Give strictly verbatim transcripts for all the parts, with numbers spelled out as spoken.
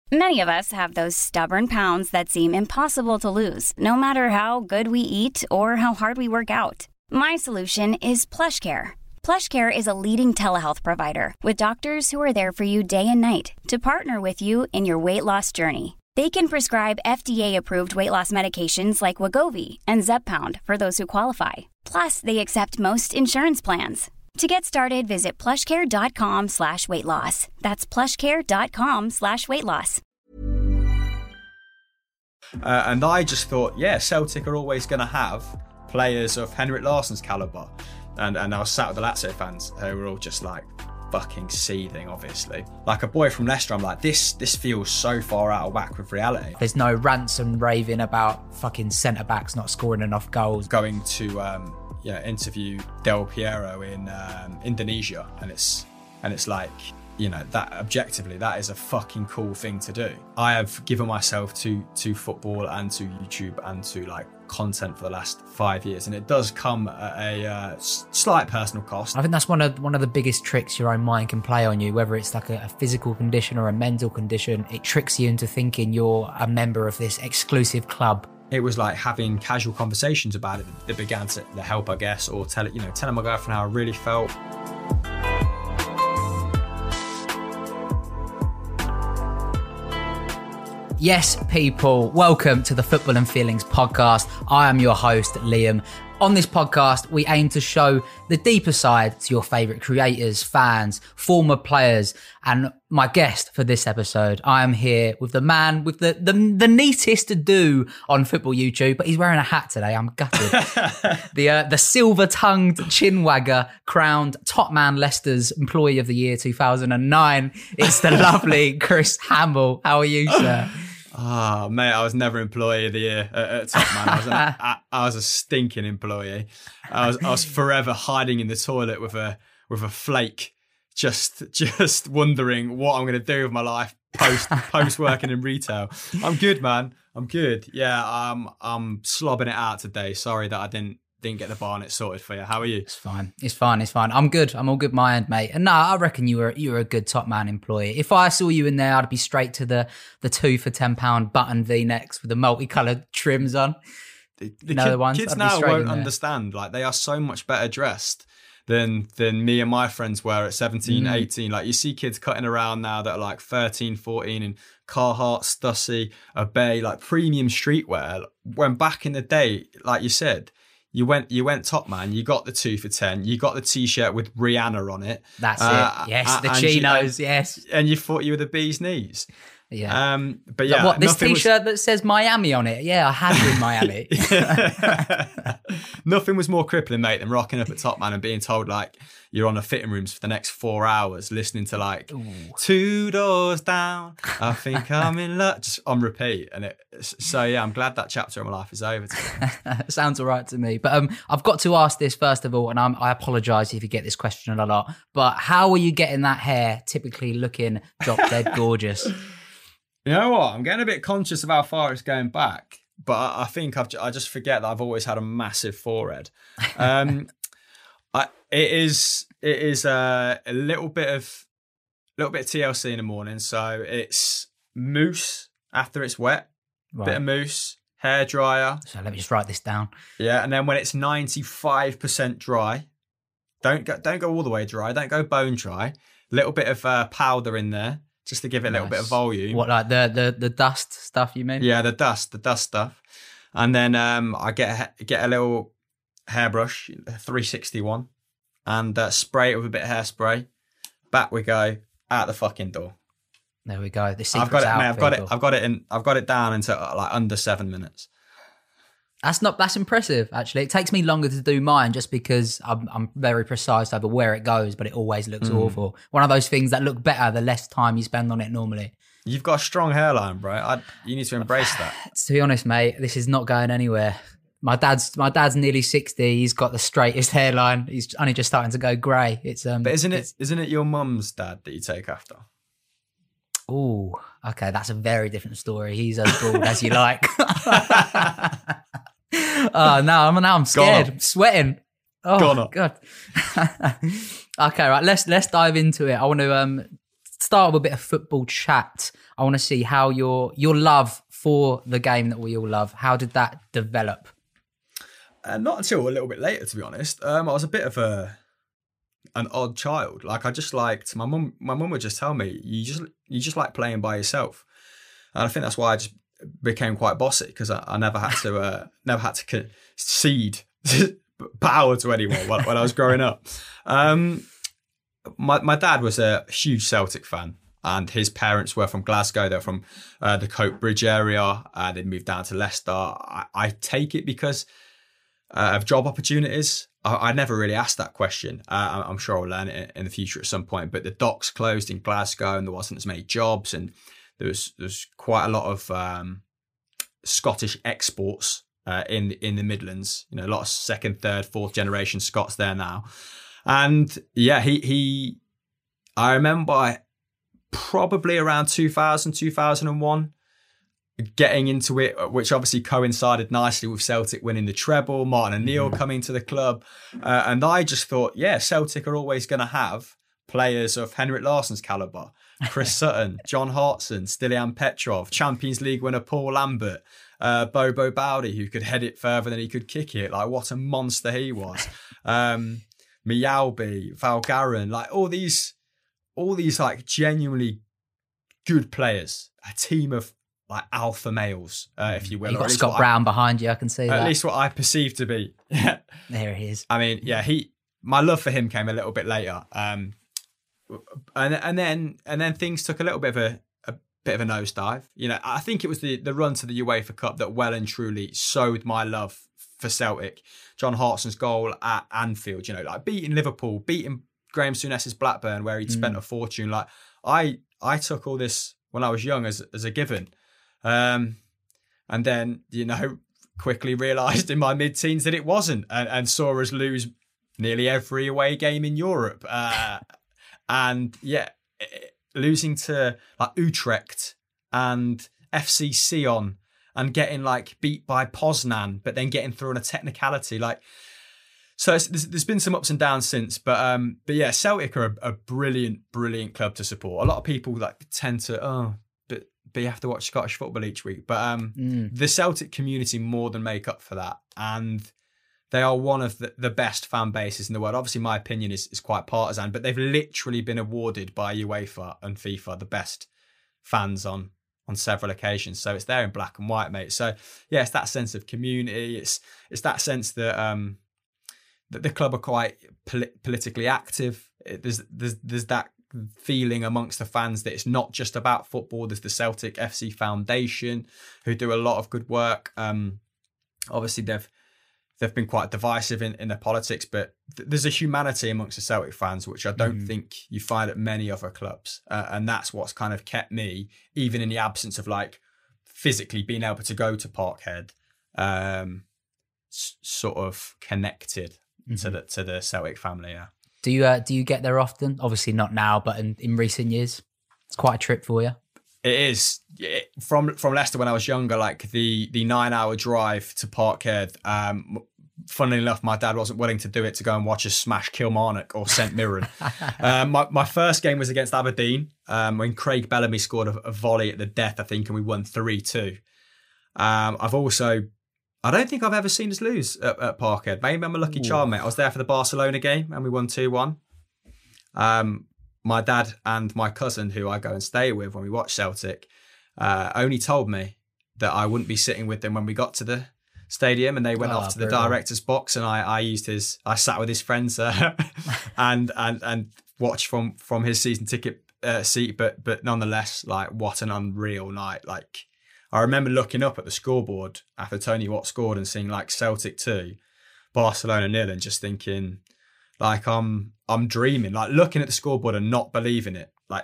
Many of us have those stubborn pounds that seem impossible to lose, no matter how good we eat or how hard we work out. My solution is PlushCare. PlushCare is a leading telehealth provider with doctors who are there for you day and night to partner with you in your weight loss journey. They can prescribe F D A-approved weight loss medications like Wegovy and Zepbound for those who qualify. Plus, they accept most insurance plans. To get started, visit plushcare.com slash weight loss. That's plushcare.com slash weight loss. Uh, and I just thought, yeah, Celtic are always going to have players of Henrik Larsson's calibre. And, and I was sat with the Lazio fans who were all just like fucking seething, obviously. Like a boy from Leicester, I'm like, this this feels so far out of whack with reality. There's no rants and raving about fucking centre-backs not scoring enough goals. Going to... Um, Yeah, interview Del Piero in um, Indonesia, and it's and it's like, you know, that objectively that is a fucking cool thing to do. I have given myself to to football and to YouTube and to like content for the last five years, and it does come at a uh, slight personal cost. I think that's one of one of the biggest tricks your own mind can play on you, whether it's like a, a physical condition or a mental condition. It tricks you into thinking you're a member of this exclusive club. It was like having casual conversations about it that began to help, I guess, or tell it, you know, telling my girlfriend how I really felt. Yes, people, welcome to the Football and Feelings podcast. I am your host, Liam. On this podcast, we aim to show the deeper side to your favourite creators, fans, former players, and my guest for this episode. I am here with the man with the, the, the neatest to do on football YouTube, but he's wearing a hat today. I'm gutted. the uh, the silver-tongued chinwagger crowned top man Leicester's Employee of the Year two thousand nine. It's the lovely Chris Hamill. How are you, sir? Oh, mate, I was never Employee of the Year at, at Top Man. I was, an, I, I was a stinking employee. I was I was forever hiding in the toilet with a with a flake, just just wondering what I'm going to do with my life post post working in retail. I'm good, man. I'm good. Yeah, I'm I'm slobbing it out today. Sorry that I didn't didn't get the Barnet sorted for you. How are you? It's fine. It's fine. It's fine. I'm good. I'm all good my end, mate. And no, I reckon you were you were a good Top Man employee. If I saw you in there, I'd be straight to the the two for ten pound button V-necks with the multicoloured trims on. The, the you know kid, the ones? kids I'd now won't understand. Like, they are so much better dressed than than me and my friends were at seventeen, mm. eighteen. Like, you see kids cutting around now that are like thirteen, fourteen in Carhartt, Stussy, Obey, like premium streetwear. When back in the day, like you said, You went, you went Top Man. You got the two for ten. You got the T-shirt with Rihanna on it. That's uh, it. Yes, uh, the and chinos. You, yes, and you thought you were the bee's knees. Yeah. Um, but yeah, like what this T-shirt was... that says Miami on it? Yeah, I had it in Miami. Nothing was more crippling, mate, than rocking up at Top Man and being told like you're on the fitting rooms for the next four hours, listening to like Ooh. Two doors down. I think I'm in love, just on repeat. And it. So yeah, I'm glad that chapter of my life is over. Sounds all right to me. But um, I've got to ask this first of all, and I'm, I apologise if you get this question a lot. But how are you getting that hair? Typically looking drop dead gorgeous. You know what? I'm getting a bit conscious of how far it's going back, but I think I've, I just forget that I've always had a massive forehead. Um, I, it is it is uh, a little bit of little bit of T L C in the morning. So it's mousse after it's wet, right. Bit of mousse, hair dryer. So let me just write this down. Yeah, and then when it's ninety-five percent dry, don't go don't go all the way dry. Don't go bone dry. Little bit of uh, powder in there. Just to give it a little nice. bit of volume. What, like the, the the dust stuff you mean? Yeah, the dust, the dust stuff. And then um, I get a, get a little hairbrush, three sixty-one, and uh, spray it with a bit of hairspray. Back we go, out the fucking door. There we go. The secret's I've got it, out, mate, I've people. got it. I've got it in. I've got it down into like under seven minutes. That's not. That's impressive. Actually, it takes me longer to do mine just because I'm, I'm very precise over where it goes, but it always looks mm. awful. One of those things that look better the less time you spend on it normally. You've got a strong hairline, bro. I, you need to embrace that. To be honest, mate, this is not going anywhere. My dad's my dad's nearly sixty. He's got the straightest hairline. He's only just starting to go grey. It's um. But isn't it isn't it your mum's dad that you take after? Oh, okay, that's a very different story. He's as bald as you like. Oh no, I'm now I'm scared. I'm sweating. Oh god. Okay, right. Let's let's dive into it. I want to um start with a bit of football chat. I want to see how your your love for the game that we all love, how did that develop? Uh, not until a little bit later, to be honest. Um, I was a bit of a an odd child. Like I just liked my mum. My mum would just tell me, "You just you just like playing by yourself," and I think that's why I just became quite bossy because I, I never had to uh, never had to concede power to anyone when, when I was growing up. Um, my my dad was a huge Celtic fan. And his parents were from Glasgow. They're from uh, the Coat Bridge area. Uh, they moved down to Leicester. I, I take it because uh, of job opportunities. I, I never really asked that question. Uh, I'm sure I'll learn it in the future at some point. But the docks closed in Glasgow and there wasn't as many jobs. And there was, there was quite a lot of um, Scottish exports uh, in, in the Midlands. You know, a lot of second, third, fourth generation Scots there now. And yeah, he, he I remember probably around two thousand, two thousand one, getting into it, which obviously coincided nicely with Celtic winning the treble, Martin O'Neill coming to the club. Uh, and I just thought, yeah, Celtic are always going to have players of Henrik Larsson's calibre, Chris Sutton, John Hartson, Stilian Petrov, Champions League winner Paul Lambert, uh, Bobo Bowdy, who could head it further than he could kick it. Like, what a monster he was. Um, Miyalbi, Valgarin, like all these... all these like genuinely good players, a team of like alpha males, uh, if you will. You've got Scott Brown I, behind you, I can see at that. At least what I perceive to be. There he is. I mean, yeah, he. My love for him came a little bit later, um, and and then and then things took a little bit of a, a bit of a nosedive. You know, I think it was the the run to the UEFA Cup that well and truly sowed my love for Celtic. John Hartson's goal at Anfield, you know, like beating Liverpool, beating Graham Souness's Blackburn, where he'd spent mm. a fortune. Like I, I took all this when I was young as as a given, um, and then you know quickly realised in my mid-teens that it wasn't, and, and saw us lose nearly every away game in Europe, uh, and yeah, losing to like Utrecht and F C Sion, and getting like beat by Poznan, but then getting through on a technicality, like. So it's, there's, there's been some ups and downs since, but um, but yeah, Celtic are a, a brilliant, brilliant club to support. A lot of people like tend to, oh, but but you have to watch Scottish football each week. But um, mm. the Celtic community more than make up for that, and they are one of the, the best fan bases in the world. Obviously, my opinion is is quite partisan, but they've literally been awarded by UEFA and FIFA the best fans on on several occasions. So it's there in black and white, mate. So yeah, it's that sense of community. It's it's that sense that um. that the club are quite pol- politically active. There's, there's there's that feeling amongst the fans that it's not just about football. There's the Celtic F C Foundation, who do a lot of good work. Um, obviously, they've they've been quite divisive in, in their politics, but th- there's a humanity amongst the Celtic fans, which I don't mm. think you find at many other clubs. Uh, and that's what's kind of kept me, even in the absence of like physically being able to go to Parkhead, um, s- sort of connected to the to the Celtic family. Yeah. Do you uh, do you get there often? Obviously not now, but in, in recent years, it's quite a trip for you. It is. It, from from Leicester when I was younger, like the the nine hour drive to Parkhead. Um, funnily enough, my dad wasn't willing to do it to go and watch us smash Kilmarnock or St Mirren. um, my my first game was against Aberdeen um, when Craig Bellamy scored a, a volley at the death, I think, and we won three two. Um, I've also. I don't think I've ever seen us lose at, at Parkhead. Maybe I'm a lucky Ooh. charm, mate. I was there for the Barcelona game and we won two one. Um, my dad and my cousin, who I go and stay with when we watch Celtic, uh, only told me that I wouldn't be sitting with them when we got to the stadium, and they went oh, off to the brilliant. director's box, and I, I used his, I sat with his friends uh, and and and watched from from his season ticket uh, seat. But but nonetheless, like what an unreal night! Like. I remember looking up at the scoreboard after Tony Watt scored and seeing like Celtic two, Barcelona nil, and just thinking like I'm I'm dreaming, like looking at the scoreboard and not believing it, like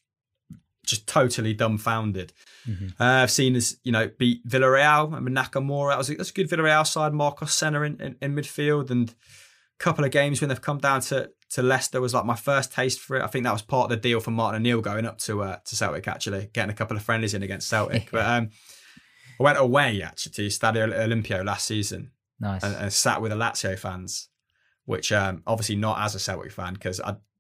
just totally dumbfounded. Mm-hmm. Uh, I've seen us, you know, beat Villarreal. I mean, Nakamura, that was a, that's a good Villarreal side. Marcos Senna in, in, in midfield, and a couple of games when they've come down to to Leicester was like my first taste for it. I think that was part of the deal for Martin O'Neill going up to uh, to Celtic, actually, getting a couple of friendlies in against Celtic. But um, I went away, actually, to Stadio Olympio last season. Nice. And, and sat with the Lazio fans, which um, obviously not as a Celtic fan, because I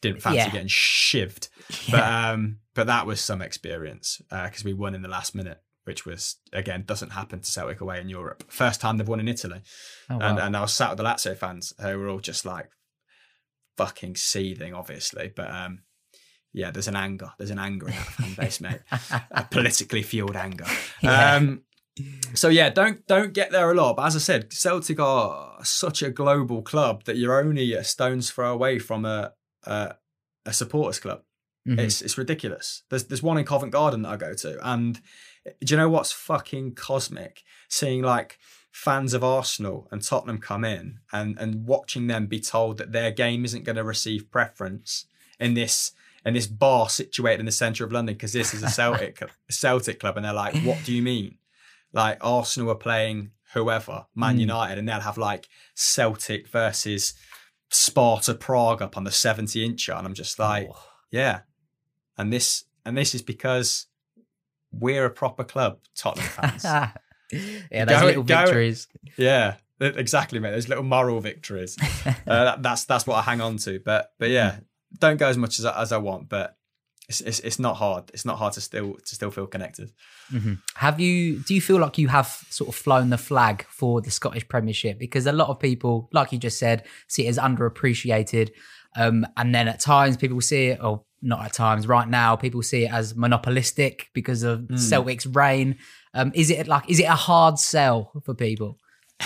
didn't fancy Yeah. getting shivved. Yeah. But um, but that was some experience because uh, we won in the last minute, which was, again, doesn't happen to Celtic away in Europe. First time they've won in Italy. Oh, wow. and, and I was sat with the Lazio fans who were all just like fucking seething, obviously. But um, yeah, there's an anger. There's an anger in that fan base, mate. A politically fueled anger. Yeah. Um, so yeah, don't don't get there a lot. But as I said, Celtic are such a global club that you're only a stone's throw away from a a, a supporters club. Mhm. It's it's ridiculous. There's there's one in Covent Garden that I go to, and do you know what's fucking cosmic? Seeing like fans of Arsenal and Tottenham come in and and watching them be told that their game isn't going to receive preference in this in this bar situated in the centre of London because this is a Celtic Celtic club, and they're like, what do you mean? Like Arsenal are playing whoever, Man Mm. United, and they'll have like Celtic versus Sparta Prague up on the seventy incher, and I'm just like, Oh. yeah. And this and this is because we're a proper club, Tottenham fans. Yeah, those Go- little go- victories. Yeah, exactly, mate. Those little moral victories. uh, that, that's that's what I hang on to. But but yeah, don't go as much as I, as I want. But it's, it's it's not hard. It's not hard to still to still feel connected. Mhm. Have you? Do you feel like you have sort of flown the flag for the Scottish Premiership? Because a lot of people, like you just said, see it as underappreciated, um, and then at times people see it, or not at times. Right now, people see it as monopolistic because of Mm. Celtic's reign. Um, is it like? Is it a hard sell for people?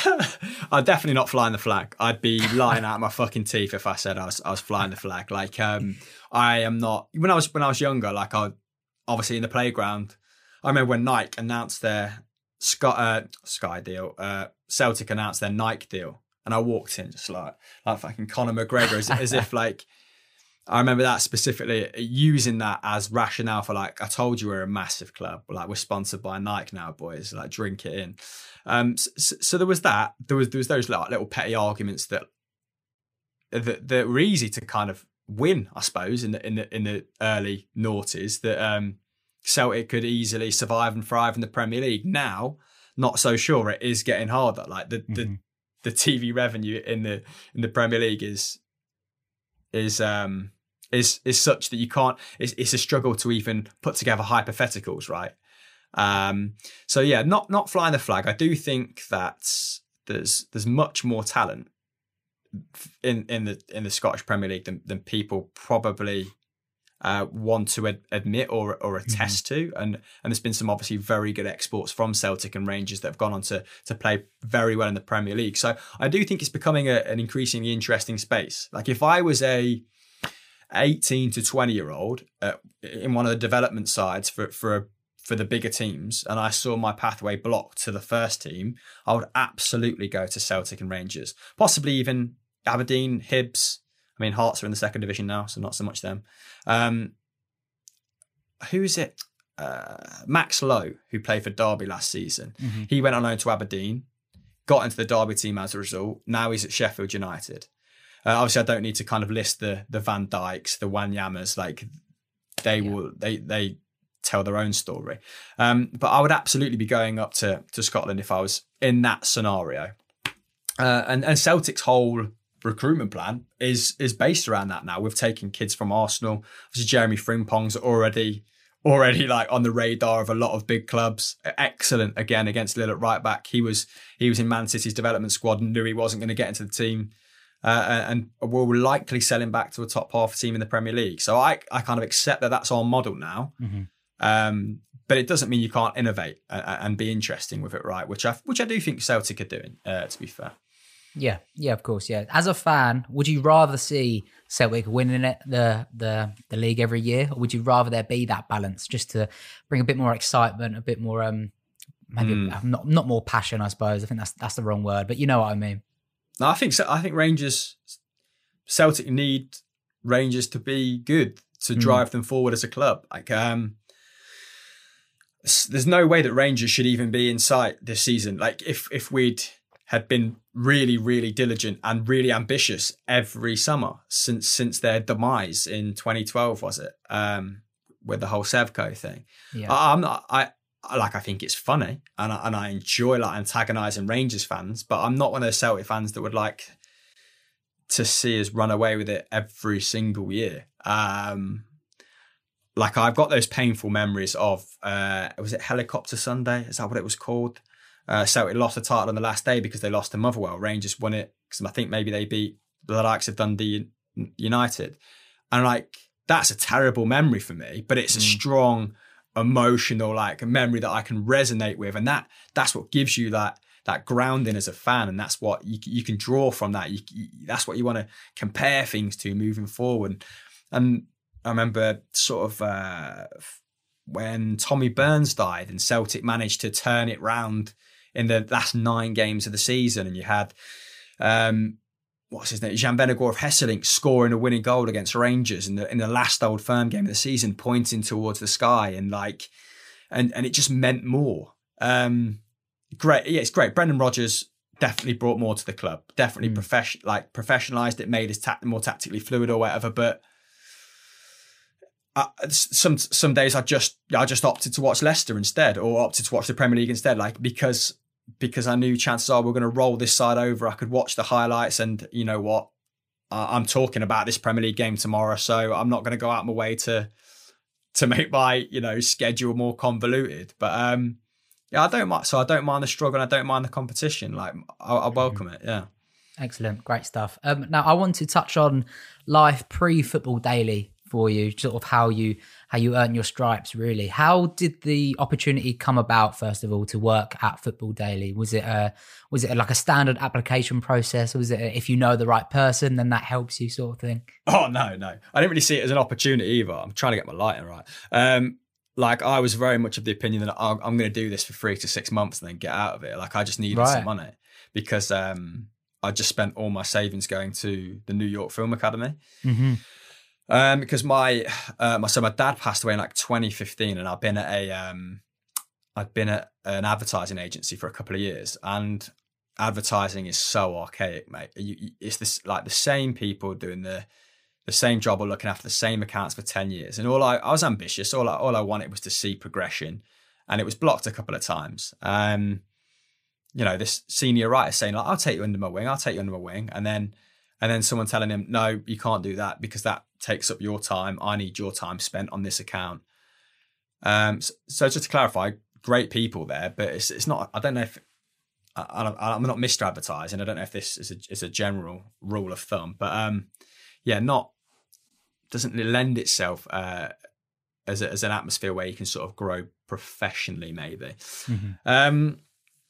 I'm definitely not flying the flag. I'd be lying out my fucking teeth if I said I was I was flying the flag. Like um, I am not. When I was when I was younger, like I obviously in the playground. I remember when Nike announced their Sky, uh, Sky deal, uh, Celtic announced their Nike deal, and I walked in just like like fucking Conor McGregor, as, as if like I remember that specifically, using that as rationale for like, I told you we're a massive club, like we're sponsored by Nike now, boys, like drink it in. Um, so, so there was that. There was there was those like little petty arguments that that, that were easy to kind of win, I suppose, in the in the in the early noughties. That um. Celtic could easily survive and thrive in the Premier League. Now, not so sure. It is getting harder. Like the mm-hmm. the, the T V revenue in the in the Premier League is is um is is such that you can't. It's, it's a struggle to even put together hypotheticals, right? Um. So yeah, not not flying the flag. I do think that there's there's much more talent in in the in the Scottish Premier League than than people probably. Uh, want to ad- admit or or attest mm-hmm. to, and and there's been some obviously very good exports from Celtic and Rangers that have gone on to to play very well in the Premier League. So I do think it's becoming a, an increasingly interesting space. Like if I was a eighteen to twenty year old uh, in one of the development sides for for a, for the bigger teams, and I saw my pathway blocked to the first team, I would absolutely go to Celtic and Rangers, possibly even Aberdeen, Hibs. I mean, Hearts are in the second division now, so not so much them. Um, who is it? Uh, Max Lowe, who played for Derby last season. Mm-hmm. He went on loan to Aberdeen, got into the Derby team as a result. Now he's at Sheffield United. Uh, obviously, I don't need to kind of list the the Van Dijks, the Wanyamas. Like they yeah. will, they they tell their own story. Um, but I would absolutely be going up to to Scotland if I was in that scenario. Uh, and and Celtic's whole recruitment plan is is based around that now. We've taken kids from Arsenal. Obviously, Jeremy Frimpong's already already like on the radar of a lot of big clubs. Excellent again against Lille at right back. He was he was in Man City's development squad and knew he wasn't going to get into the team. Uh, and we'll likely sell him back to a top half team in the Premier League. So I I kind of accept that that's our model now. Mm-hmm. Um, but it doesn't mean you can't innovate and, and be interesting with it, right? Which I which I do think Celtic are doing. Uh, to be fair. Yeah, yeah, of course, yeah. As a fan, would you rather see Celtic winning it the the the league every year, or would you rather there be that balance, just to bring a bit more excitement, a bit more um maybe mm. not not more passion, I suppose. I think that's that's the wrong word, but you know what I mean. No, I think so. I think Rangers, Celtic need Rangers to be good to drive mm. them forward as a club. Like, um, there's no way that Rangers should even be in sight this season. Like, if if we'd had been really, really diligent and really ambitious every summer since since their demise in twenty twelve, was it? Um, with the whole Sevco thing. Yeah. I, I'm not. I. Like, I think it's funny and I, and I enjoy like antagonising Rangers fans, but I'm not one of those Celtic fans that would like to see us run away with it every single year. Um, like I've got those painful memories of, uh, was it Helicopter Sunday? Is that what it was called? Uh, Celtic lost the title on the last day because they lost to Motherwell. Rangers won it because I think maybe they beat the likes of Dundee United. And like, that's a terrible memory for me, but it's mm. a strong emotional like memory that I can resonate with. And that that's what gives you that that grounding as a fan. And that's what you, you can draw from that. You, you, that's what you want to compare things to moving forward. And I remember sort of uh, when Tommy Burns died and Celtic managed to turn it round in the last nine games of the season. And you had, um, what's his name? Jan Vennegoor of Hesselink scoring a winning goal against Rangers in the in the last Old Firm game of the season, pointing towards the sky, and like, and and it just meant more. Um, great, yeah, it's great. Brendan Rodgers definitely brought more to the club. Definitely mm. profession like professionalised it, made us ta- more tactically fluid or whatever. But I, some some days I just I just opted to watch Leicester instead, or opted to watch the Premier League instead, like because. because I knew chances are we're going to roll this side over. I could watch the highlights and you know what, uh, I'm talking about this Premier League game tomorrow. So I'm not going to go out of my way to, to make my, you know, schedule more convoluted, but um, yeah, I don't mind. So I don't mind the struggle. And I don't mind the competition. Like I, I welcome it. Yeah. Excellent. Great stuff. Um, now I want to touch on life pre-Football Daily for you, sort of how you how you earn your stripes, really. How did the opportunity come about, first of all, to work at Football Daily? Was it a, was it a, like a standard application process? Or was it a, if you know the right person, then that helps you sort of thing? Oh, no, no. I didn't really see it as an opportunity either. I'm trying to get my lighting right. Um, like I was very much of the opinion that I'm, I'm going to do this for three to six months and then get out of it. Like I just needed right. some money because um, I just spent all my savings going to the New York Film Academy. Mm-hmm. Um, because my, uh, my, so my dad passed away in like twenty fifteen, and I've been at a, um, I've been at an advertising agency for a couple of years, and advertising is so archaic, mate. You, you, it's this like the same people doing the, the same job or looking after the same accounts for ten years. And all I, I was ambitious. All I, all I wanted was to see progression, and it was blocked a couple of times. Um, you know, this senior writer saying like, I'll take you under my wing. I'll take you under my wing. And then, and then someone telling him, no, you can't do that because that takes up your time. I need your time spent on this account. Um, so, so just to clarify, great people there, but it's it's not. I don't know if I, I, I'm not Mister Advertising. I don't know if this is a, is a general rule of thumb, but um, yeah, not doesn't lend itself uh, as a, as an atmosphere where you can sort of grow professionally, maybe. Mm-hmm. Um,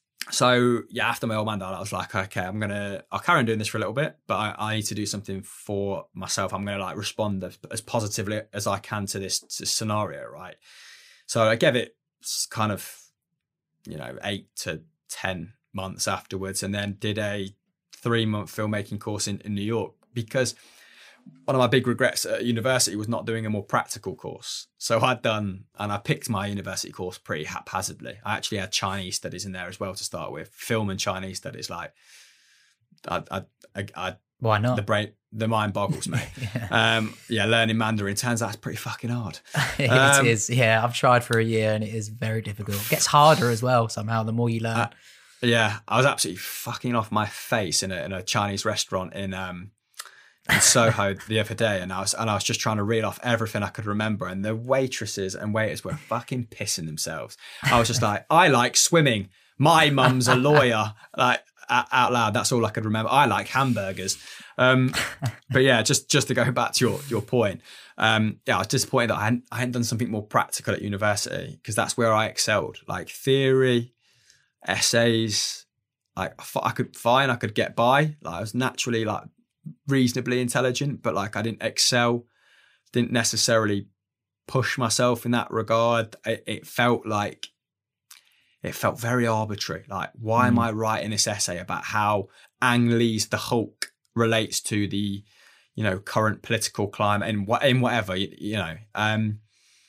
So yeah, after my old man died, I was like, okay, I'm gonna, I'll carry on doing this for a little bit, but I, I need to do something for myself. I'm gonna like respond as, as positively as I can to this, to this scenario, right? So I gave it kind of, you know, eight to ten months afterwards, and then did a three month filmmaking course in, in New York, because one of my big regrets at university was not doing a more practical course. So I'd done, and I picked my university course pretty haphazardly. I actually had Chinese studies in there as well to start with, film and Chinese studies. Like, I, I, I, I why not? The brain, the mind boggles, mate. yeah. Um, yeah, learning Mandarin turns out it's pretty fucking hard. it um, is. Yeah, I've tried for a year and it is very difficult. It gets harder as well somehow the more you learn. Uh, yeah, I was absolutely fucking off my face in a in a Chinese restaurant in um. in Soho the other day, and I was and I was just trying to read off everything I could remember, and the waitresses and waiters were fucking pissing themselves. I was just like, I like swimming. My mum's a lawyer. Like out loud, that's all I could remember. I like hamburgers. Um, but yeah, just just to go back to your your point, um, yeah, I was disappointed that I hadn't, I hadn't done something more practical at university, because that's where I excelled. Like theory, essays, like I could fine, I could get by. Like I was naturally like reasonably intelligent, but like I didn't excel, didn't necessarily push myself in that regard. It, it felt like it felt very arbitrary. Like, why mm. am I writing this essay about how Ang Lee's The Hulk relates to the, you know, current political climate and what in whatever, you, you know. Um,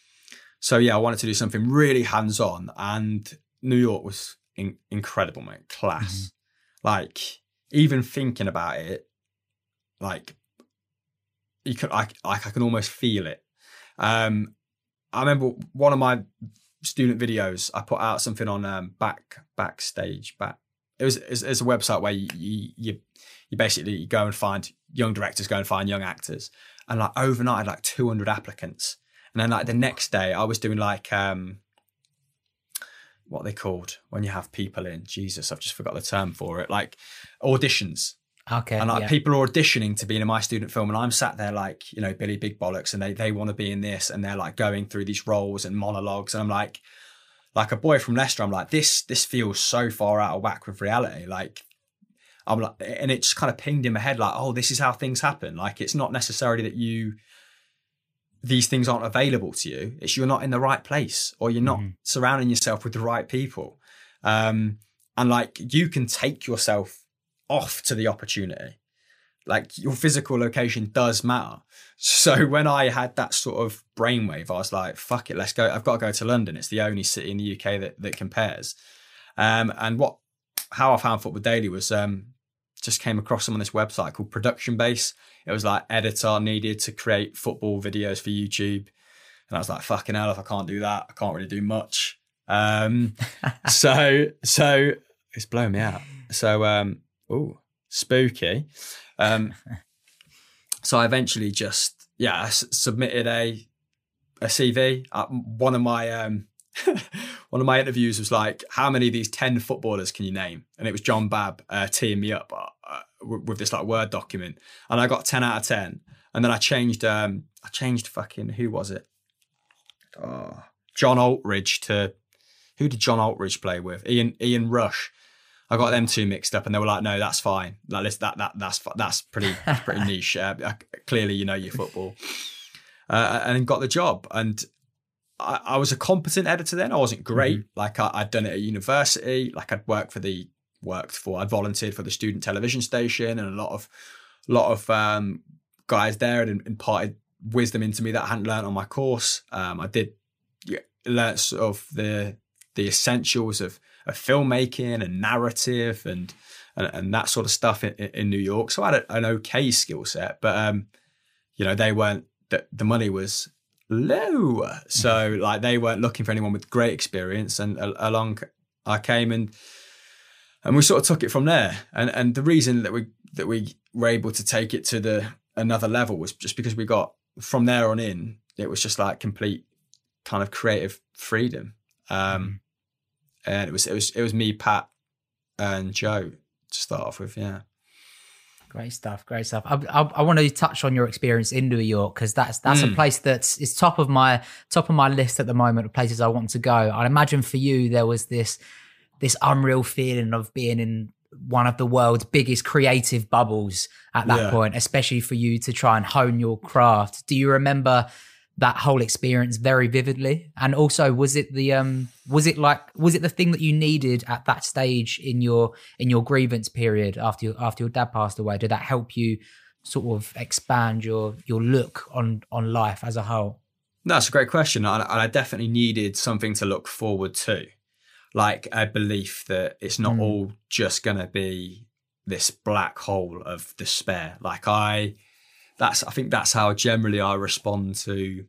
so yeah, I wanted to do something really hands-on, and New York was in, incredible, mate. Class. Mm. Like, even thinking about it, like you could, I, I, I can almost feel it. Um, I remember one of my student videos, I put out something on um, back backstage back. It was it's, it's a website where you, you you you basically go and find young directors go and find young actors. And like overnight, I had like two hundred applicants. And then like the next day I was doing like, um, what are they called when you have people in? Jesus, I've just forgot the term for it. Like auditions. Okay. And like yeah. people are auditioning to be in a My Student film, and I'm sat there like, you know, Billy Big Bollocks, and they they want to be in this, and they're like going through these roles and monologues, and I'm like, like a boy from Leicester, I'm like, this this feels so far out of whack with reality. Like, I'm like, and it just kind of pinged in my head like, oh, this is how things happen. Like, it's not necessarily that you, these things aren't available to you. It's you're not in the right place, or you're not mm-hmm. surrounding yourself with the right people. Um, and like, you can take yourself off to the opportunity. Like, your physical location does matter. So when I had that sort of brainwave, I was like, fuck it, let's go. I've got to go to London. It's the only city in the U K that, that compares. Um, and what, how I found Football Daily was, um, just came across them on this website called Production Base. It was like editor needed to create football videos for YouTube. And I was like, fucking hell, if I can't do that, I can't really do much. Um, so, so it's blown me out. So, um, oh, spooky. Um, so I eventually just, yeah, I s- submitted a, a C V. Uh, one of my, um, one of my interviews was like, how many of these ten footballers can you name? And it was John Babb uh, teeing me up uh, with, with this like Word document. And I got ten out of ten. And then I changed, um, I changed fucking, who was it? Oh, John Altridge to, who did John Altridge play with? Ian, Ian Rush. I got them two mixed up, and they were like, "No, that's fine. Like, that that that's that's pretty that's pretty niche. Uh, clearly, you know your football." Uh, and got the job, and I, I was a competent editor then. I wasn't great. Mm-hmm. Like I, I'd done it at university. Like I'd worked for the worked for. I'd volunteered for the student television station, and a lot of lot of um, guys there had imparted wisdom into me that I hadn't learned on my course. Um, I did yeah, learn sort of the the essentials of. of filmmaking and narrative and, and and that sort of stuff in, in New York. So I had a, an okay skill set, but um, you know, they weren't, the, the money was low. So like they weren't looking for anyone with great experience. And uh, along I came and and we sort of took it from there. And and the reason that we that we were able to take it to the another level was just because we got from there on in, it was just like complete kind of creative freedom. Um, mm. And it was it was it was me, Pat, and Joe to start off with. Yeah, great stuff, great stuff. I I, I want to touch on your experience in New York, because that's that's mm. a place that's is top of my top of my list at the moment of places I want to go. I imagine for you there was this this unreal feeling of being in one of the world's biggest creative bubbles at that yeah. point, especially for you to try and hone your craft. Do you remember that whole experience very vividly? And also, was it the um was it like was it the thing that you needed at that stage in your in your grievance period after your, after your dad passed away? Did that help you sort of expand your your look on on life as a whole? No, that's a great question. And I definitely needed something to look forward to, like a belief that it's not mm. all just gonna be this black hole of despair. Like I That's, I think that's how generally I respond to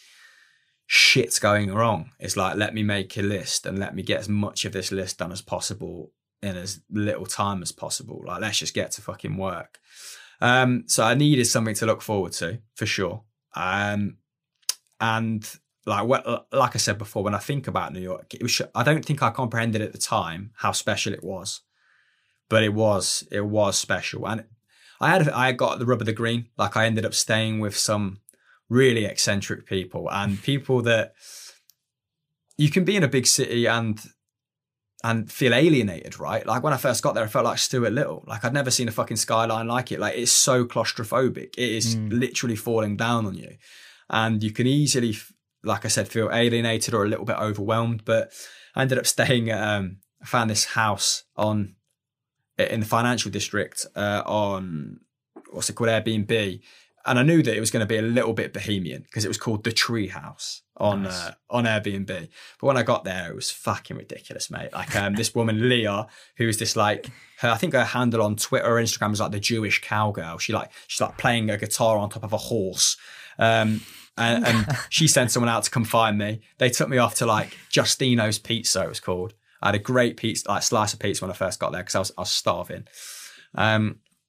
shit's going wrong. It's like, let me make a list and let me get as much of this list done as possible in as little time as possible. Like, let's just get to fucking work. Um, so I needed something to look forward to, for sure. Um, and like, what, like I said before, when I think about New York, it was, I don't think I comprehended at the time how special it was, but it was, it was special. And I had I got the rub of the green. Like I ended up staying with some really eccentric people and people that you can be in a big city and and feel alienated, right? Like when I first got there, I felt like Stuart Little. Like I'd never seen a fucking skyline like it. Like it's so claustrophobic. It is mm. literally falling down on you. And you can easily, like I said, feel alienated or a little bit overwhelmed. But I ended up staying at, um, I found this house on, in the financial district uh, on, what's it called, Airbnb. And I knew that it was going to be a little bit bohemian because it was called The Tree House on nice. uh, on Airbnb. But when I got there, it was fucking ridiculous, mate. Like um, this woman, Leah, who was this like, her, I think her handle on Twitter or Instagram was like the Jewish cowgirl. She like She's like playing a guitar on top of a horse. Um, and, and she sent someone out to come find me. They took me off to like Justino's Pizza, it was called. I had a great pizza, like slice of pizza when I first got there because I was, I was starving. Um,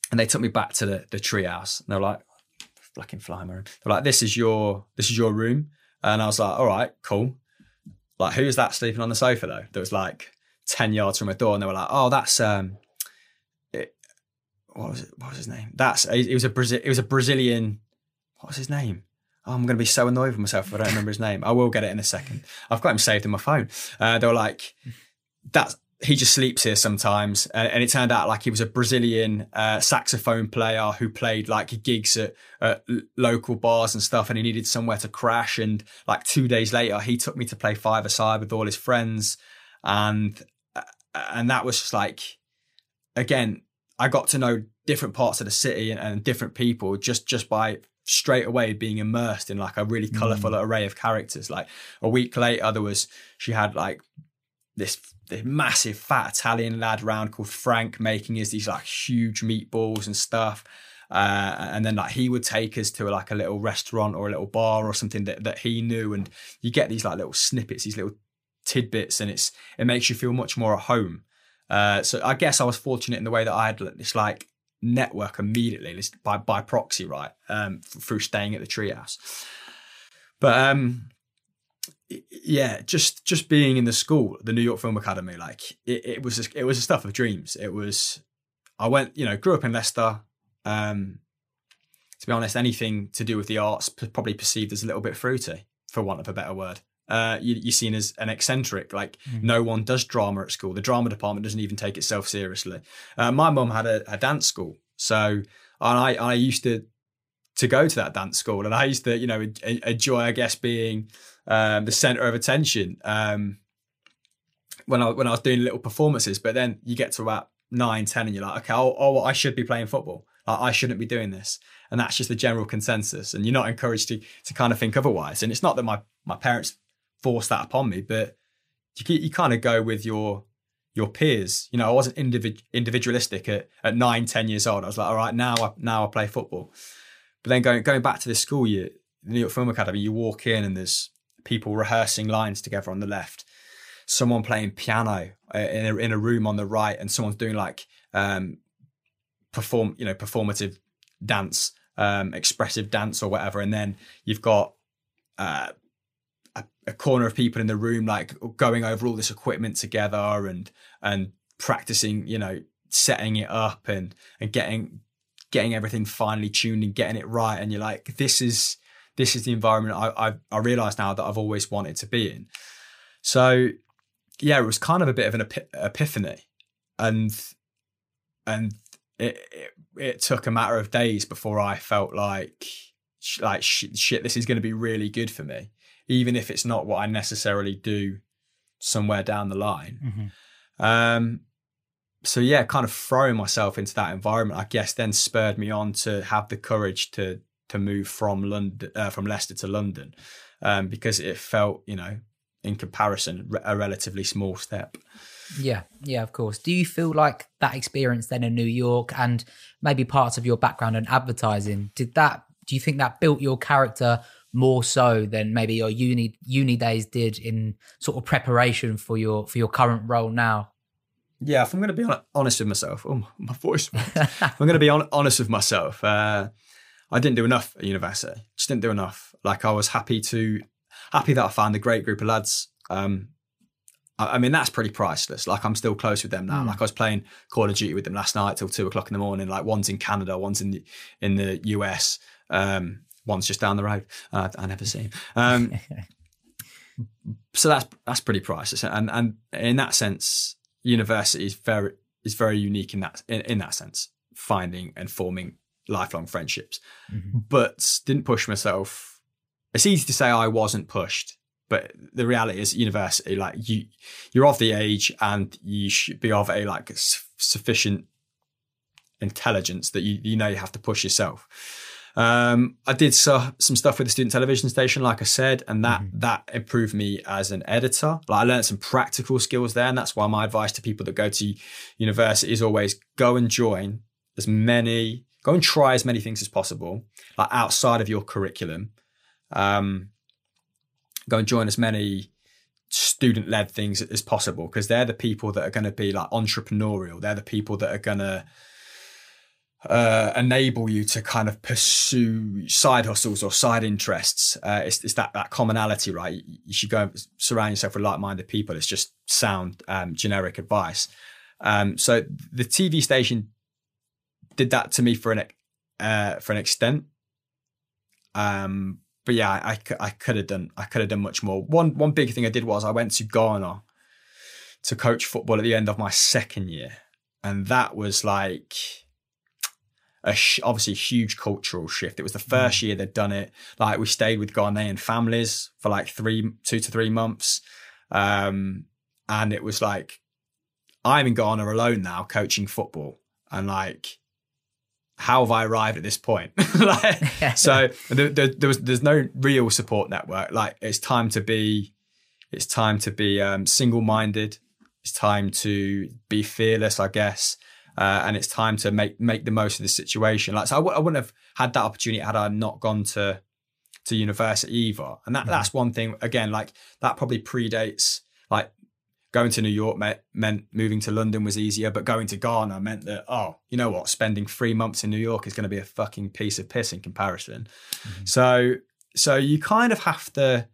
and they took me back to the, the treehouse. And they were like, fucking fly my room. They're like, this is your this is your room. And I was like, all right, cool. Like, who's that sleeping on the sofa though? That was like ten yards from my door. And they were like, oh, that's um, it, what was it? What was his name? That's it was a Brazil. It was a Brazilian. What was his name? Oh, I'm going to be so annoyed with myself if I don't remember his name. I will get it in a second. I've got him saved in my phone. Uh, they were like, that's. He just sleeps here sometimes. Uh, and it turned out like he was a Brazilian uh, saxophone player who played like gigs at, at local bars and stuff. And he needed somewhere to crash. And like two days later, he took me to play five-a-side with all his friends. And, uh, and that was just like, again, I got to know different parts of the city and, and different people just, just by straight away being immersed in like a really colourful mm. array of characters. Like a week later, there was, she had like this, this massive fat Italian lad around called Frank making us these like huge meatballs and stuff. Uh, and then like he would take us to like a little restaurant or a little bar or something that, that he knew. And you get these like little snippets, these little tidbits, and it's, it makes you feel much more at home. Uh, so I guess I was fortunate in the way that I had this like network immediately by, by proxy, right? Um, through staying at the treehouse. But, um, yeah, just just being in the school, the New York Film Academy, like it, it was just, it was a stuff of dreams. It was, I went, you know, grew up in Leicester. Um, to be honest, anything to do with the arts probably perceived as a little bit fruity, for want of a better word. Uh, you, you're seen as an eccentric, like mm. no one does drama at school. The drama department doesn't even take itself seriously. Uh, my mum had a, a dance school, so and I I used to to go to that dance school, and I used to, you know, enjoy, I guess, being um, the center of attention um, when I when I was doing little performances. But then you get to about nine, ten, and you're like, okay, oh, oh I should be playing football. Like, I shouldn't be doing this, and that's just the general consensus. And you're not encouraged to to kind of think otherwise. And it's not that my my parents forced that upon me, but you you kind of go with your your peers. You know, I wasn't individ, individualistic at at nine, ten years old. I was like, all right, now I now I play football. But then going going back to this school year, the New York Film Academy, you walk in and there's people rehearsing lines together on the left, someone playing piano in a, in a room on the right, and someone's doing like um, perform, you know, performative dance, um, expressive dance or whatever. And then you've got uh, a, a corner of people in the room like going over all this equipment together and and practicing, you know, setting it up and and getting. getting everything finely tuned and getting it right. And you're like, this is, this is the environment I, I, I realize now that I've always wanted to be in. So yeah, it was kind of a bit of an ep- epiphany and, and it, it, it took a matter of days before I felt like, like shit, shit, this is going to be really good for me, even if it's not what I necessarily do somewhere down the line. Mm-hmm. Um, So yeah, kind of throwing myself into that environment, I guess, then spurred me on to have the courage to to move from London, uh, from Leicester to London, um, because it felt, you know, in comparison, a relatively small step. Yeah, yeah, of course. Do you feel like that experience then in New York and maybe parts of your background in advertising, did that? Do you think that built your character more so than maybe your uni uni days did in sort of preparation for your for your current role now? Yeah, if I'm going to be honest with myself, oh, my voice. If I'm going to be on, honest with myself, uh, I didn't do enough at university. Just didn't do enough. Like I was happy to, happy that I found a great group of lads. Um, I, I mean, that's pretty priceless. Like I'm still close with them now. Mm. Like I was playing Call of Duty with them last night till two o'clock in the morning. Like one's in Canada, one's in the, in the U S, um, one's just down the road. Uh, I never see him. Um, so that's that's pretty priceless. And and in that sense, university is very is very unique in that in, in that sense, finding and forming lifelong friendships. Mm-hmm. But didn't push myself. It's easy to say I wasn't pushed, but the reality is, at university, like you, you're of the age and you should be of a like sufficient intelligence that you you know you have to push yourself. Um, I did so, some stuff with the student television station, like I said, and that mm-hmm. that improved me as an editor. Like I learned some practical skills there, and that's why my advice to people that go to university is always go and join as many, go and try as many things as possible, like outside of your curriculum. Um, go and join as many student-led things as possible, because they're the people that are going to be like entrepreneurial. They're the people that are going to uh, enable you to kind of pursue side hustles or side interests. Uh, it's, it's that that commonality, right? You, you should go and surround yourself with like-minded people. It's just sound um, generic advice. Um, so the T V station did that to me for an uh, for an extent. Um, but yeah, I, I could have done I could have done much more. One one big thing I did was I went to Ghana to coach football at the end of my second year, and that was like a sh- obviously a huge cultural shift. It was the first mm. year they'd done it. Like we stayed with Ghanaian families for like three, two to three months, um, and it was like I'm in Ghana alone now coaching football, and like, how have I arrived at this point? like, so there, there, there was there's no real support network. Like it's time to be, it's time to be um, single-minded. It's time to be fearless, I guess. Uh, and it's time to make make the most of the situation. Like, so I, w- I wouldn't have had that opportunity had I not gone to to university either. And that mm-hmm. that's one thing. Again, like that probably predates. Like going to New York meant, meant moving to London was easier, but going to Ghana meant that, oh, you know what? Spending three months in New York is going to be a fucking piece of piss in comparison. Mm-hmm. So so you kind of have to.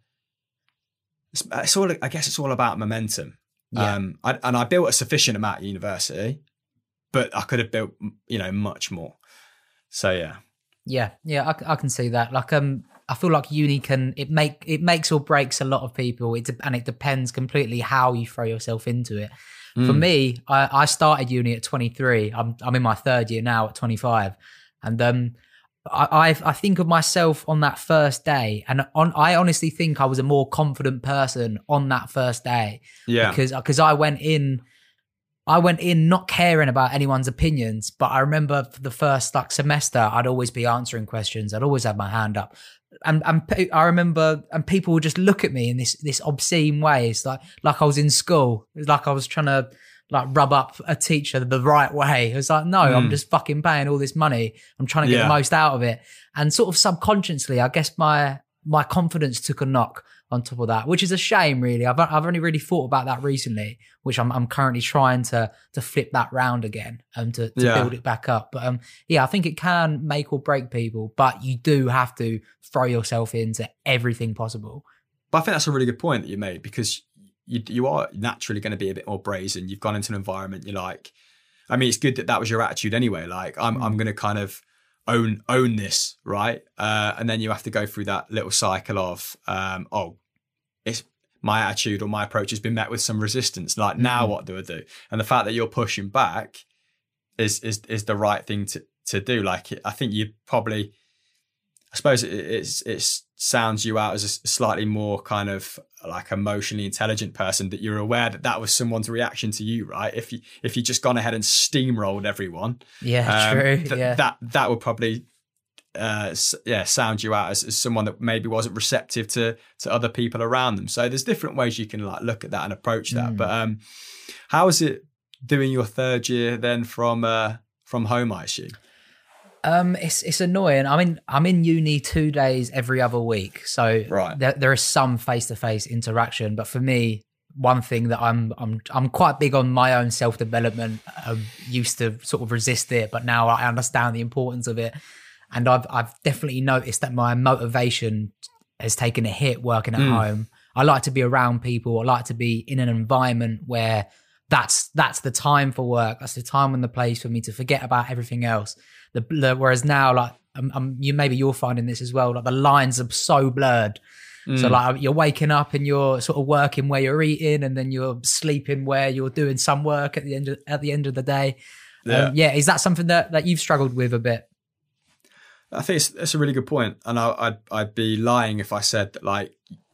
It's, it's all. I guess it's all about momentum. Yeah. Um, I, and I built a sufficient amount at university. But I could have built, you know, much more. So yeah, yeah, yeah. I, I can see that. Like, um, I feel like uni can it make it makes or breaks a lot of people. It and it depends completely how you throw yourself into it. Mm. For me, I, I started uni at twenty-three. I'm I'm in my third year now at twenty-five, and um, I I've, I think of myself on that first day, and on I honestly think I was a more confident person on that first day. Yeah, because because I went in. I went in not caring about anyone's opinions, but I remember for the first like semester, I'd always be answering questions. I'd always have my hand up, and and I remember, and people would just look at me in this this obscene way. It's like like I was in school. It was like I was trying to like rub up a teacher the right way. It was like, no, mm. I'm just fucking paying all this money. I'm trying to get yeah. the most out of it, and sort of subconsciously, I guess my my confidence took a knock on top of that, which is a shame, really. I've I've only really thought about that recently, which I'm I'm currently trying to to flip that round again and to, to yeah. build it back up. But um, yeah, I think it can make or break people, but you do have to throw yourself into everything possible. But I think that's a really good point that you made, because you you are naturally going to be a bit more brazen. You've gone into an environment you like. I mean, it's good that that was your attitude anyway. Like, I'm mm. I'm going to kind of own own this, right? Uh, and then you have to go through that little cycle of, um, oh, it's my attitude or my approach has been met with some resistance. Like, mm-hmm. now what do I do? And the fact that you're pushing back is is is the right thing to to do. Like, I think you probably, I suppose it it's, it sounds you out as a slightly more kind of like emotionally intelligent person, that you're aware that that was someone's reaction to you, right? If you if you just gone ahead and steamrolled everyone, yeah, um, true, th- yeah, that that would probably uh, yeah sound you out as, as someone that maybe wasn't receptive to to other people around them. So there's different ways you can like look at that and approach that. Mm. But um, how is it doing your third year then from uh, from home, I assume? Um, it's it's annoying. I mean, I'm in uni two days every other week, so right. there there is some face to face interaction. But for me, one thing that I'm I'm I'm quite big on my own self development. I used to sort of resist it, but now I understand the importance of it, and I've I've definitely noticed that my motivation has taken a hit working at mm. home. I like to be around people. I like to be in an environment where that's that's the time for work. That's the time and the place for me to forget about everything else. The, the, whereas now, like, um, um, you maybe you're finding this as well. Like, the lines are so blurred. Mm. So, like, you're waking up and you're sort of working where you're eating, and then you're sleeping where you're doing some work at the end of, at the end of the day. Yeah, um, yeah. Is that something that, that you've struggled with a bit? I think it's, it's a really good point, and I, I'd I'd be lying if I said that. Like,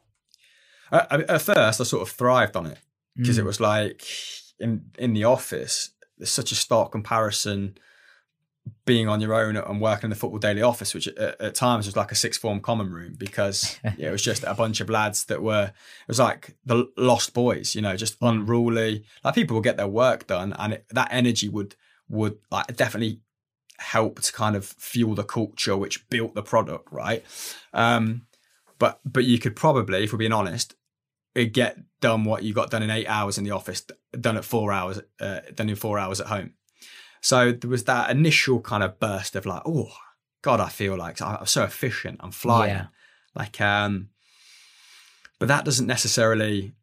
at, at first, I sort of thrived on it because mm. it was like in in the office, there's such a stark comparison. Being on your own and working in the Football Daily office, which at, at times was like a sixth form common room, because yeah, it was just a bunch of lads that were, it was like the lost boys, you know, just unruly. Like, people would get their work done, and it, that energy would, would like definitely help to kind of fuel the culture, which built the product. Right. Um, but, but you could probably, if we're being honest, get done what you got done in eight hours in the office, done at four hours, uh, done in four hours at home. So there was that initial kind of burst of like, oh God, I feel like I'm so efficient. I'm flying. Yeah. Like, um, but that doesn't necessarily,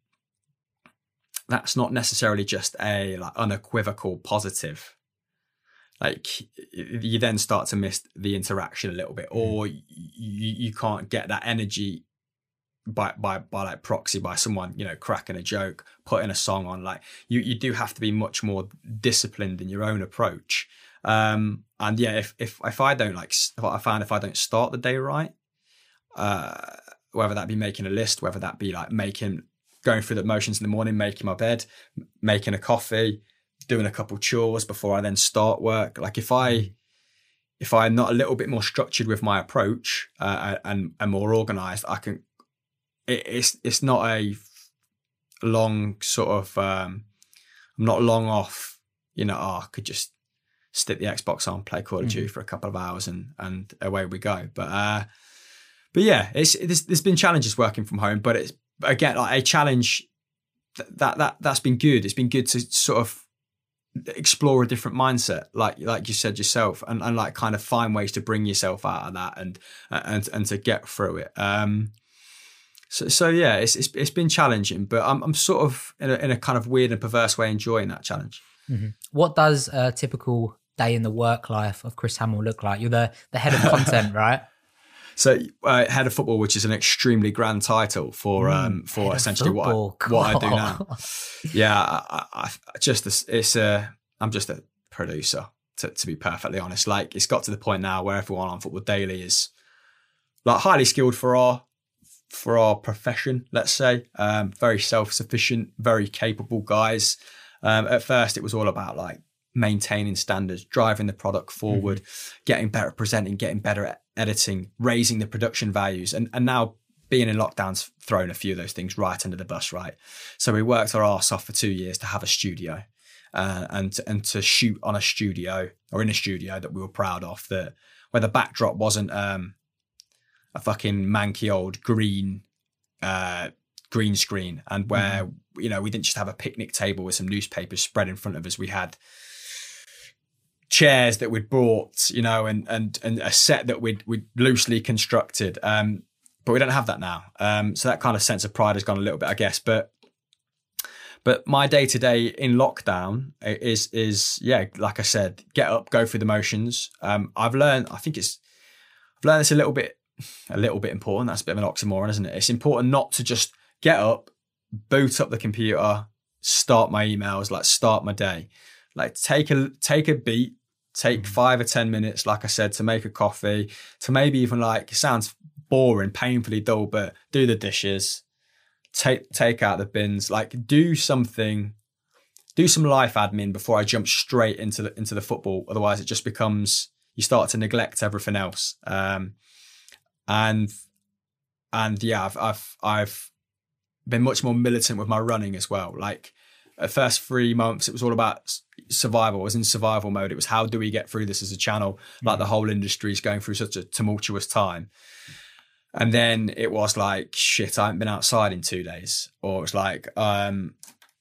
that's not necessarily just a like unequivocal positive. Like you then start to miss the interaction a little bit, or you, you can't get that energy by, by, by like proxy by someone, you know, cracking a joke, putting a song on. Like you, you do have to be much more disciplined in your own approach. Um, and yeah, if, if, if I don't like, what I found, if I don't start the day right, uh, whether that be making a list, whether that be like making, going through the motions in the morning, making my bed, making a coffee, doing a couple chores before I then start work. Like if I, if I'm not a little bit more structured with my approach, uh, and, and more organized, I can, it, it's, it's not a long sort of, um, I'm not long off, you know, oh, I could just stick the Xbox on, play Call of Duty mm-hmm. for a couple of hours and, and away we go. But, uh, but yeah, it's, there's, there's been challenges working from home, but it's, again, like a challenge that, that, that, that's been good. It's been good to sort of explore a different mindset, like, like you said yourself, and, and like kind of find ways to bring yourself out of that and, and, and to get through it. Um, so, so yeah, it's, it's, it's been challenging, but I'm, I'm sort of in a, in a kind of weird and perverse way enjoying that challenge. Mm-hmm. What does a typical day in the work life of Chris Hamill look like? You're the, the head of content, right? So, uh, head of football, which is an extremely grand title for mm, um, for essentially what I, what I do now. Yeah, I, I, I just it's a I'm just a producer to, to be perfectly honest. Like it's got to the point now where everyone on Football Daily is like highly skilled for our for our profession. Let's say um, very self sufficient, very capable guys. Um, at first, it was all about like maintaining standards, driving the product forward, mm-hmm. getting better at presenting, getting better at editing, raising the production values. And, and now being in lockdown's thrown a few of those things right under the bus, right? So we worked our arse off for two years to have a studio uh, and, and to shoot on a studio or in a studio that we were proud of, that where the backdrop wasn't um, a fucking manky old green uh, green screen, and where, mm-hmm. you know, we didn't just have a picnic table with some newspapers spread in front of us. We had chairs that we'd brought, you know, and and and a set that we'd we'd loosely constructed. Um, but we don't have that now. Um, so that kind of sense of pride has gone a little bit, I guess. But but my day to day in lockdown is is yeah, like I said, get up, go through the motions. Um, I've learned. I think it's I've learned it's a little bit a little bit important. That's a bit of an oxymoron, isn't it? It's important not to just get up, boot up the computer, start my emails, like start my day. Like take a take a beat. Take five or ten minutes, like I said, to make a coffee, to maybe even like, it sounds boring, painfully dull, but do the dishes, take take out the bins, like do something, do some life admin before I jump straight into the into the football. Otherwise, it just becomes, you start to neglect everything else. Um, and and yeah, I've I've I've been much more militant with my running as well. Like the first three months, it was all about survival. I was in survival mode. It was, how do we get through this as a channel? Like mm. the whole industry is going through such a tumultuous time. And then it was like, shit, I haven't been outside in two days. Or it's like, um,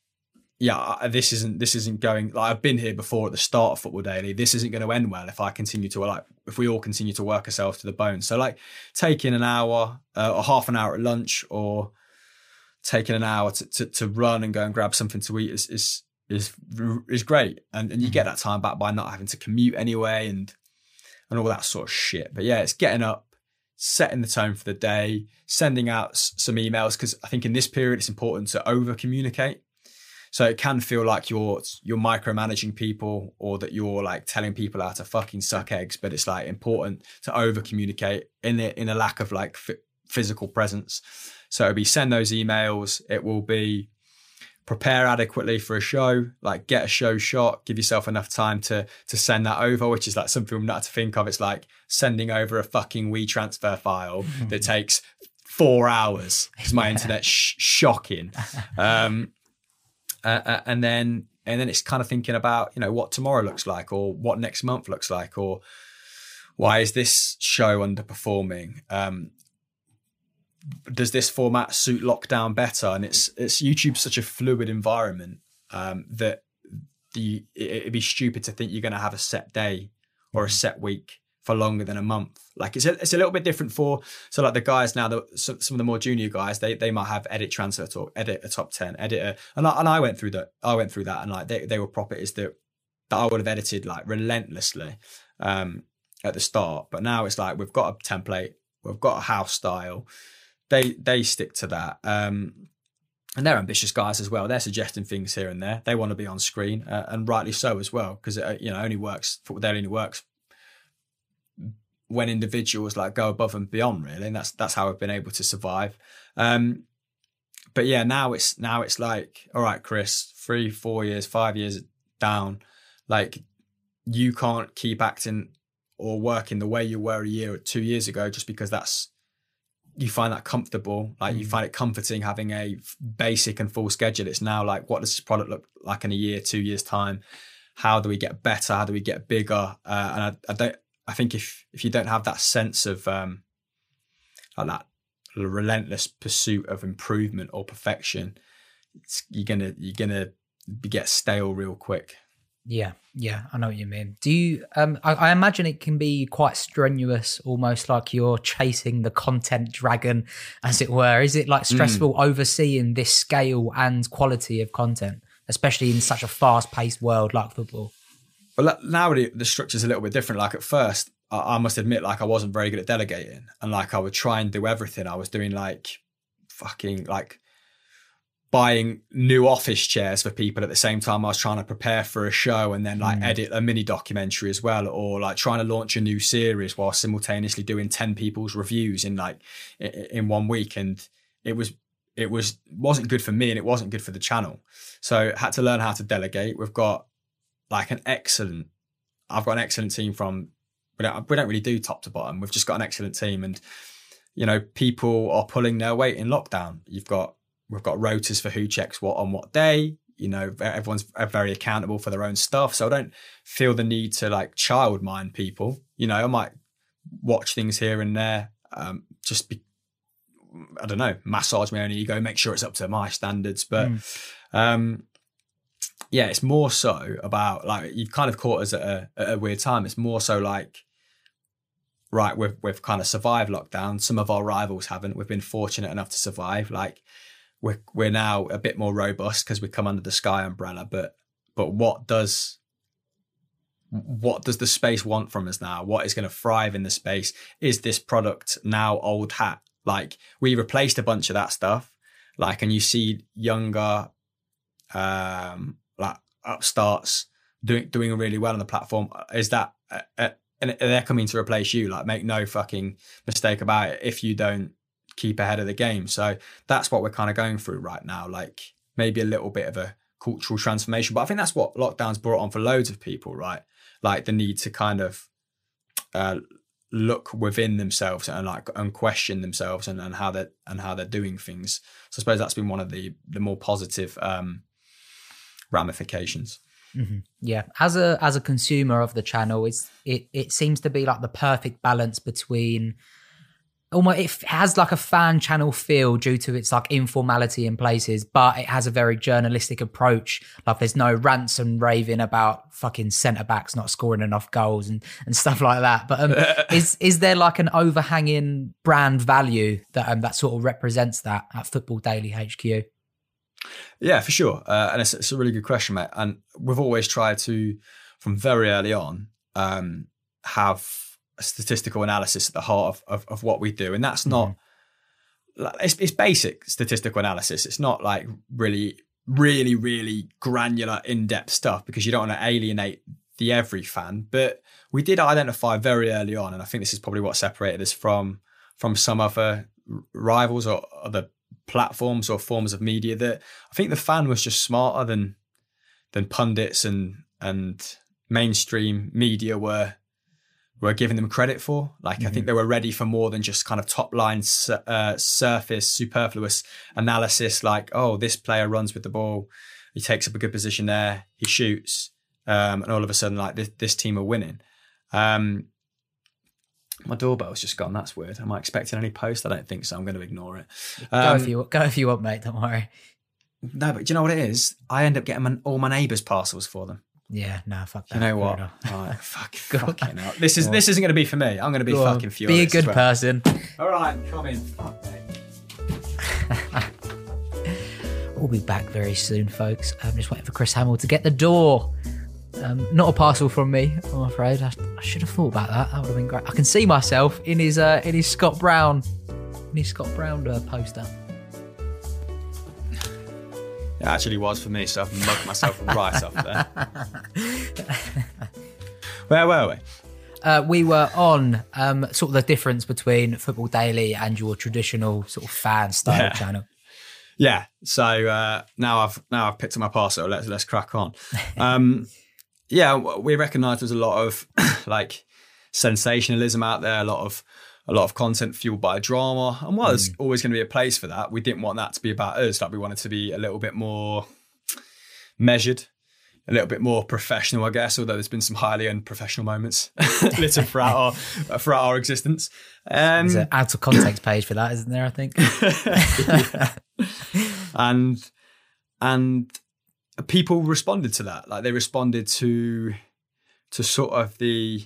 yeah, this isn't, this isn't going, like I've been here before at the start of Football Daily. This isn't going to end well if I continue to like, if we all continue to work ourselves to the bone. So like taking an hour uh, or half an hour at lunch, or taking an hour to, to, to run and go and grab something to eat is, is, is, is great. And, and you get that time back by not having to commute anyway and, and all that sort of shit. But yeah, it's getting up, setting the tone for the day, sending out s- some emails. Cause I think in this period, it's important to over communicate. So it can feel like you're, you're micromanaging people, or that you're like telling people how to fucking suck eggs, but it's like important to over communicate in a, in a lack of like f- physical presence. So it'll be send those emails. It will be prepare adequately for a show, like get a show shot, give yourself enough time to to send that over, which is like something I'm not to think of. It's like sending over a fucking WeTransfer file that takes four hours because my internet's sh- shocking. Um, uh, uh, and then and then it's kind of thinking about, you know, what tomorrow looks like, or what next month looks like, or why is this show underperforming? Um, does this format suit lockdown better? And it's it's YouTube's such a fluid environment um, that the it'd be stupid to think you're going to have a set day or a set week for longer than a month. Like it's a, it's a little bit different for, so like the guys now, the, some of the more junior guys, they they might have edit transfer talk, edit a top ten, editor. And I, and I went through that. I went through that and like they, they were properties that, that I would have edited like relentlessly um, at the start. But now it's like, we've got a template, we've got a house style. They, they stick to that. Um, and they're ambitious guys as well. They're suggesting things here and there. They want to be on screen uh, and rightly so as well. Cause it, you know, only works, football daily only works when individuals like go above and beyond, really. And that's, that's how I've been able to survive. Um, but yeah, now it's, now it's like, all right, Chris, three, four years, five years down, like you can't keep acting or working the way you were a year or two years ago, just because that's, you find that comfortable. Like mm. you find it comforting having a basic and full schedule. It's now like, what does this product look like in a year, two years time? How do we get better? How do we get bigger? Uh, and I, I don't, I think if, if you don't have that sense of um, like that relentless pursuit of improvement or perfection, it's, you're gonna you're gonna get stale real quick. Yeah, yeah, I know what you mean. Do you? Um, I, I imagine it can be quite strenuous, almost like you're chasing the content dragon, as it were. Is it like stressful mm. overseeing this scale and quality of content, especially in such a fast-paced world like football? Well, now the structure's a little bit different. Like at first, I must admit, like I wasn't very good at delegating, and like I would try and do everything. I was doing like fucking like buying new office chairs for people at the same time I was trying to prepare for a show, and then like mm. edit a mini documentary as well, or like trying to launch a new series while simultaneously doing ten people's reviews in like in one week. And it was it was wasn't good for me, and it wasn't good for the channel. So I had to learn how to delegate. We've got like an excellent, I've got an excellent team from, we don't, we don't really do top to bottom. We've just got an excellent team, and, you know, people are pulling their weight in lockdown. You've got, we've got rotas for who checks what on what day, you know, everyone's very accountable for their own stuff. So I don't feel the need to like child mind people. You know, I might watch things here and there, um, just be, I don't know, massage my own ego, make sure it's up to my standards. But, mm. um, yeah, it's more so about like, you've kind of caught us at a, at a weird time. It's more so like, right, we've, we've kind of survived lockdown. Some of our rivals haven't. We've been fortunate enough to survive. Like we're, we're now a bit more robust because we come under the Sky umbrella, but, but what does, what does the space want from us now? What is going to thrive in the space? Is this product now old hat? Like we replaced a bunch of that stuff. Like, and you see younger, um, like upstarts doing doing really well on the platform. Is that uh, uh, and they're coming to replace you? Like, make no fucking mistake about it. If you don't keep ahead of the game, so that's what we're kind of going through right now. Like maybe a little bit of a cultural transformation, but I think that's what lockdown's brought on for loads of people, right? Like the need to kind of uh, look within themselves and like and question themselves and, and how they're and how they're doing things. So I suppose that's been one of the the more positive um, ramifications. Mm-hmm. Yeah, as a as a consumer of the channel, it's it it seems to be like the perfect balance between almost, it has like a fan channel feel due to its like informality in places, but it has a very journalistic approach. Like there's no rants and raving about fucking centre backs not scoring enough goals and, and stuff like that. But um, is is there like an overhanging brand value that um, that sort of represents that at Football Daily H Q? Yeah, for sure. Uh, and it's, it's a really good question, mate. And we've always tried to, from very early on, um, have a statistical analysis at the heart of, of, of what we do. And that's not, mm. it's, it's basic statistical analysis. It's not like really, really, really granular, in-depth stuff, because you don't want to alienate the every fan. But we did identify very early on, and I think this is probably what separated us from, from some other rivals or other platforms or forms of media, that I think the fan was just smarter than than pundits and and mainstream media were were giving them credit for. Like, mm-hmm. I think they were ready for more than just kind of top line uh, surface superfluous analysis. Like, oh, this player runs with the ball, he takes up a good position there, he shoots, um, and all of a sudden, like this, this team are winning. Um, My doorbell's just gone. That's weird. Am I expecting any post? I don't think so. I'm going to ignore it. Um, go if you go if you want, mate. Don't worry. No, but do you know what it is? I end up getting my, all my neighbours' parcels for them. Yeah, no, fuck that. You know what? Right, fuck, fucking hell. This is this isn't going to be for me. I'm going to be Go fucking on. furious. Be a good well. person. All right, come in. Fuck me. We'll be back very soon, folks. I'm just waiting for Chris Hamill to get the door. Um, not a parcel from me, I'm afraid. I, I should have thought about that. That would have been great. I can see myself in his uh, in his Scott Brown, in his Scott Brown uh, poster. It actually was for me, so I've mugged myself right off there. Where were we? Uh, we were on um, sort of the difference between Football Daily and your traditional sort of fan style yeah. channel. Yeah. So uh, now I've now I've picked up my parcel. Let's let's crack on. Um, yeah, we recognise there's a lot of like sensationalism out there, a lot of a lot of content fueled by drama. And while mm. there's always going to be a place for that, we didn't want that to be about us. Like we wanted to be a little bit more measured, a little bit more professional, I guess, although there's been some highly unprofessional moments littered throughout our throughout our existence. Um, there's an out of context page for that, isn't there, I think? and and people responded to that. Like they responded to to sort of the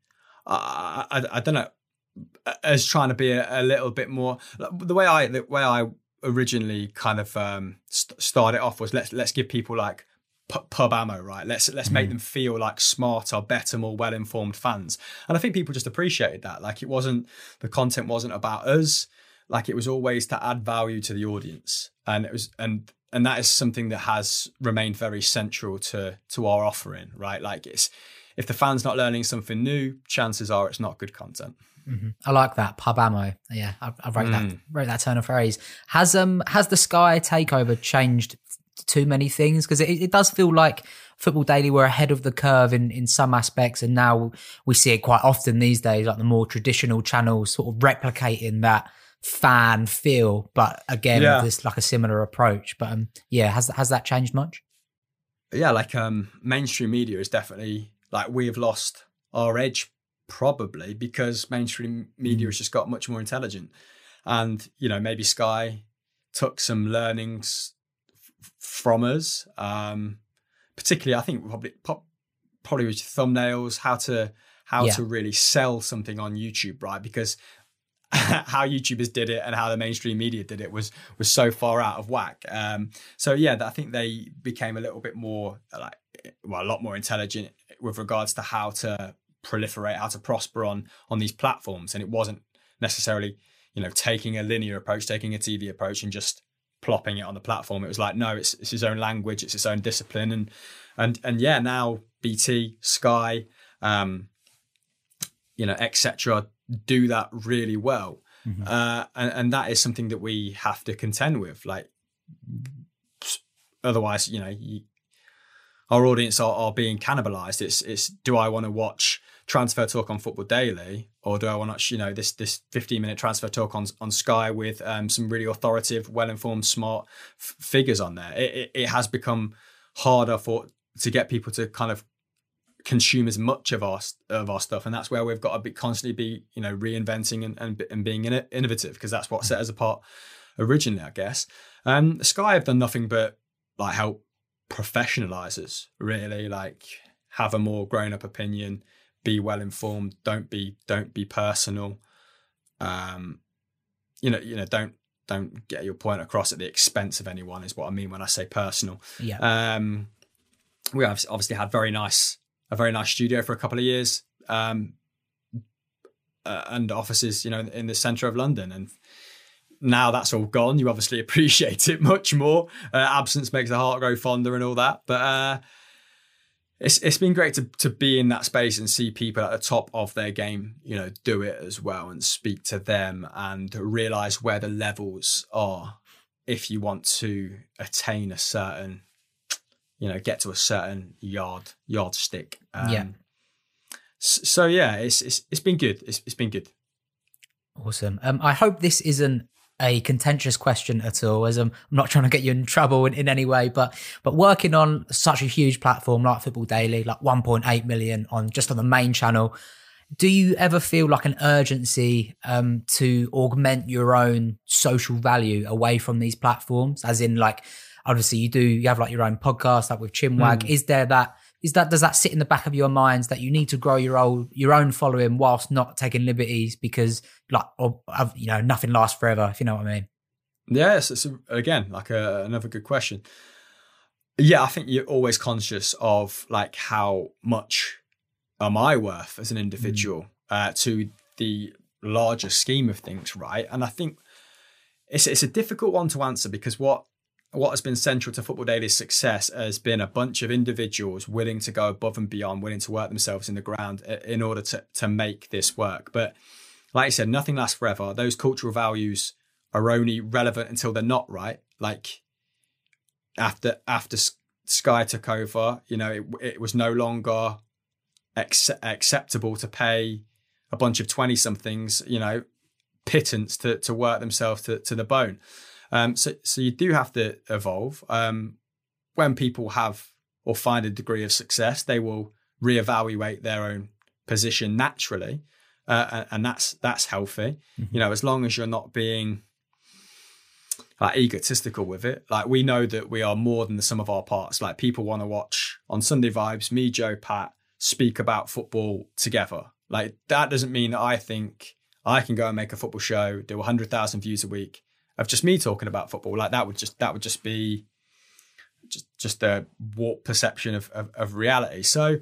uh, I, I don't know, as trying to be a, a little bit more the way I the way I originally kind of um, st- started off was let's let's give people like p- pub ammo, right? Let's let's mm. make them feel like smarter, better, more well informed fans. And I think people just appreciated that. Like it wasn't the content wasn't about us. Like it was always to add value to the audience, and it was and and that is something that has remained very central to to our offering, right? Like it's if the fan's not learning something new, chances are it's not good content. Mm-hmm. I like that pub ammo. Yeah, I, I wrote Mm. that wrote that turn of phrase. Has um has the Sky takeover changed too many things? Because it, it does feel like Football Daily were ahead of the curve in in some aspects, and now we see it quite often these days, like the more traditional channels sort of replicating that fan feel, but again Yeah. with this like a similar approach. But um yeah, has has that changed much? Yeah, like um mainstream media is definitely like we have lost our edge. Probably because mainstream media has just got much more intelligent, and you know maybe Sky took some learnings f- from us. Um, particularly, I think probably probably with thumbnails, how to how Yeah. to really sell something on YouTube, right? Because how YouTubers did it and how the mainstream media did it was was so far out of whack. Um, so yeah, I think they became a little bit more like well, a lot more intelligent with regards to how to proliferate, how to prosper on on these platforms. And it wasn't necessarily, you know, taking a linear approach, taking a T V approach and just plopping it on the platform. It was like, no, it's it's its own language, it's its own discipline. And and and yeah, now B T, Sky, um, you know, et cetera, do that really well. Mm-hmm. Uh, and, and that is something that we have to contend with. Like, otherwise, you know, you, our audience are, are being cannibalized. It's it's do I want to watch Transfer Talk on Football Daily, or do I want to watch, you know, this this fifteen minute Transfer Talk on on Sky with um, some really authoritative, well informed, smart f- figures on there? It, it it has become harder for to get people to kind of consume as much of our of our stuff, and that's where we've got to be constantly be you know reinventing and and, and being in, innovative, because that's what set us apart originally, I guess. Um, Sky have done nothing but like help professionalize us, really, like have a more grown up opinion, be well informed, don't be don't be personal, um you know you know don't don't get your point across at the expense of anyone, is what I mean when I say personal. Yeah. Um we have obviously had very nice a very nice studio for a couple of years, um uh, and offices, you know, in the center of London, and now that's all gone. You obviously appreciate it much more. Uh, absence makes the heart grow fonder and all that. But uh, it's it's been great to to be in that space and see people at the top of their game, you know, do it as well, and speak to them and realize where the levels are if you want to attain a certain, you know, get to a certain yard yardstick. Um, yeah. So yeah, it's it's it's been good. It's it's been good. Awesome. Um, I hope this isn't a contentious question at all, as I'm, I'm not trying to get you in trouble in, in any way, but but working on such a huge platform like Football Daily, like one point eight million on just on the main channel, do you ever feel like an urgency um, to augment your own social value away from these platforms? As in, like, obviously you do, you have like your own podcast, like with Chinwag. Mm. Is there that is that, does that sit in the back of your minds that you need to grow your own, your own following whilst not taking liberties because like, or, you know, nothing lasts forever, if you know what I mean? Yes. It's a, again, like a, another good question. Yeah. I think you're always conscious of like how much am I worth as an individual mm. uh, to the larger scheme of things. Right. And I think it's, it's a difficult one to answer because what, What has been central to Football Daily's success has been a bunch of individuals willing to go above and beyond, willing to work themselves in the ground in order to, to make this work. But like I said, nothing lasts forever. Those cultural values are only relevant until they're not, right? Like after after Sky took over, you know, it, it was no longer ex- acceptable to pay a bunch of twenty-somethings, you know, pittance to, to work themselves to, to the bone. Um, so, so you do have to evolve. Um, when people have or find a degree of success, they will reevaluate their own position naturally, uh, and, and that's that's healthy. Mm-hmm. You know, as long as you're not being like egotistical with it. Like we know that we are more than the sum of our parts. Like people want to watch on Sunday Vibes, me, Joe, Pat speak about football together. Like that doesn't mean that I think I can go and make a football show, do one hundred thousand views a week of just me talking about football. Like that would just that would just be just just a warped perception of, of, of reality. So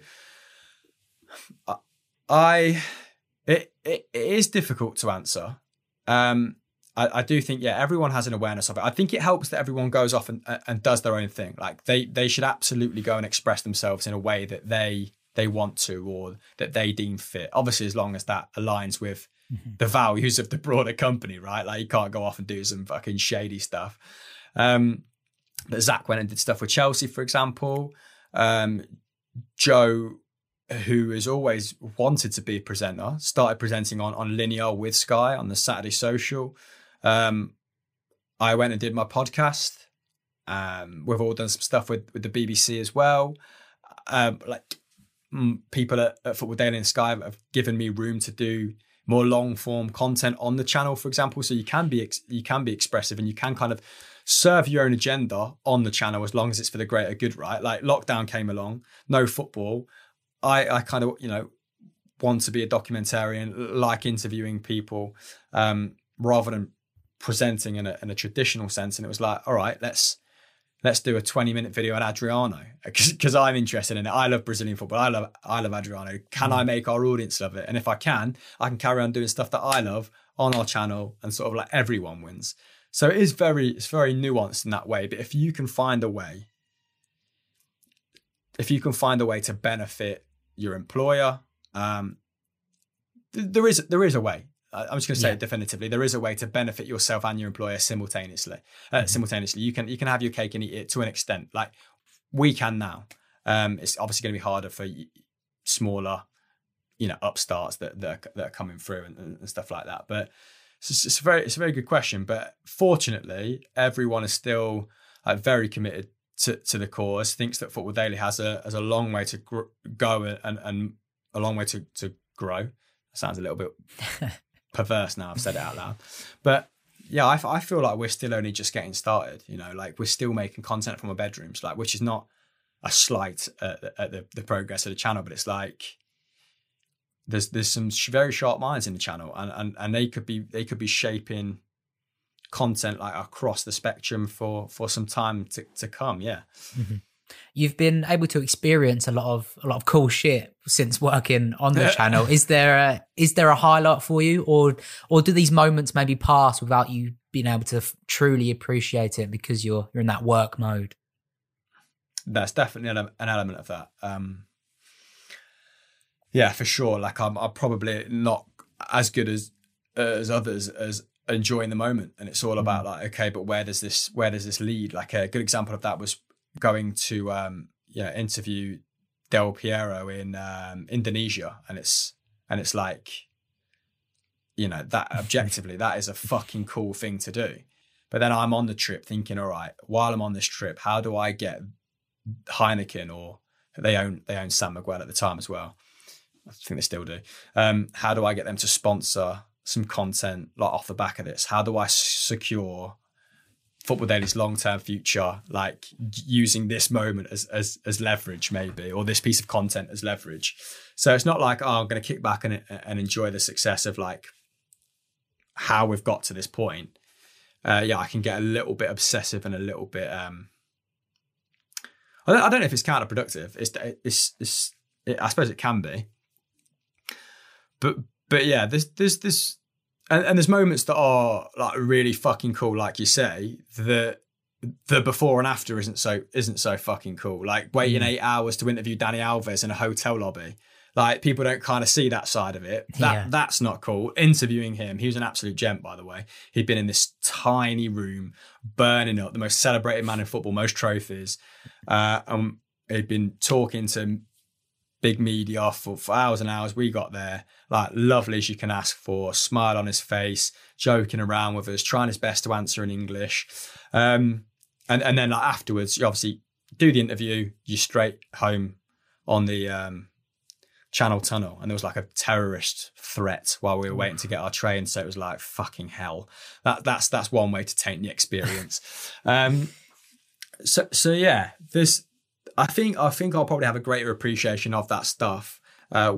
I it, it it is difficult to answer. Um, I, I do think yeah, everyone has an awareness of it. I think it helps that everyone goes off and and does their own thing. Like they they should absolutely go and express themselves in a way that they they want to or that they deem fit. Obviously, as long as that aligns with mm-hmm. the values of the broader company, right? Like you can't go off and do some fucking shady stuff. Um, but Zach went and did stuff with Chelsea, for example. Um, Joe, who has always wanted to be a presenter, started presenting on, on Linear with Sky on the Saturday Social. Um, I went and did my podcast. Um, we've all done some stuff with, with the B B C as well. Um, like mm, people at, at Football Daily and Sky have given me room to do more long form content on the channel, for example. So you can be ex- you can be expressive and you can kind of serve your own agenda on the channel as long as it's for the greater good, right? Like lockdown came along, no football. I, I kind of, you know, want to be a documentarian, like interviewing people um, rather than presenting in a, in a traditional sense. And it was like, all right, let's let's do a twenty minute video on Adriano because I'm interested in it. I love Brazilian football. I love I love Adriano. Can mm. I make our audience love it? And if I can, I can carry on doing stuff that I love on our channel and sort of like everyone wins. So it is very, it's very nuanced in that way. But if you can find a way, if you can find a way to benefit your employer, um, th- there is there is a way. I'm just going to say yeah. it definitively. There is a way to benefit yourself and your employer simultaneously. Uh, mm-hmm. Simultaneously, you can you can have your cake and eat it to an extent. Like we can now. Um, it's obviously going to be harder for smaller, you know, upstarts that that are, that are coming through and, and stuff like that. But it's, it's a very it's a very good question. But fortunately, everyone is still uh, very committed to, to the cause. Thinks that Football Daily has a has a long way to gr- go and and a long way to to grow. That sounds a little bit perverse now I've said it out loud, but yeah, I, I feel like we're still only just getting started. You know, like we're still making content from our bedrooms, like which is not a slight at, at the, the progress of the channel, but it's like there's there's some very sharp minds in the channel, and and and they could be they could be shaping content like across the spectrum for for some time to to come. Yeah. Mm-hmm. You've been able to experience a lot of a lot of cool shit since working on the channel. Is there a, is there a highlight for you, or or do these moments maybe pass without you being able to f- truly appreciate it because you're you're in that work mode? That's definitely an, an element of that. Um, yeah, for sure. Like I'm, I'm probably not as good as uh, as others as enjoying the moment, and it's all about like, okay, but where does this where does this lead? Like a good example of that was going to um you know interview Del Piero in um Indonesia, and it's and it's like, you know, that objectively that is a fucking cool thing to do. But then I'm on the trip thinking, all right, while I'm on this trip, how do I get Heineken, or they own they own San Miguel at the time as well, I think they still do, um how do I get them to sponsor some content like off the back of this? How do I secure Football Daily's long-term future, like using this moment as, as as leverage maybe, or this piece of content as leverage. So it's not like, oh, I'm going to kick back and, and enjoy the success of like how we've got to this point. Uh, yeah, I can get a little bit obsessive and a little bit, um, I don't, I don't know if it's counterproductive. It's, it's, it's it, I suppose it can be. But, but yeah, there's, there's this, And, and there's moments that are like really fucking cool, like you say, that the before and after isn't so isn't so fucking cool. Like waiting mm. eight hours to interview Dani Alves in a hotel lobby. Like people don't kind of see that side of it. That yeah. That's not cool. Interviewing him, he was an absolute gent, by the way. He'd been in this tiny room, burning up, the most celebrated man in football, most trophies. Uh, and he'd been talking to big media for, for hours and hours. We got there, like lovely as you can ask for, smile on his face, joking around with us, trying his best to answer in English. Um, and, and then like afterwards, you obviously do the interview, you straight home on the um, Channel Tunnel. And there was like a terrorist threat while we were waiting to get our train. So it was like fucking hell. That that's that's one way to taint the experience. um, so so yeah, this. I think I think I'll probably have a greater appreciation of that stuff uh,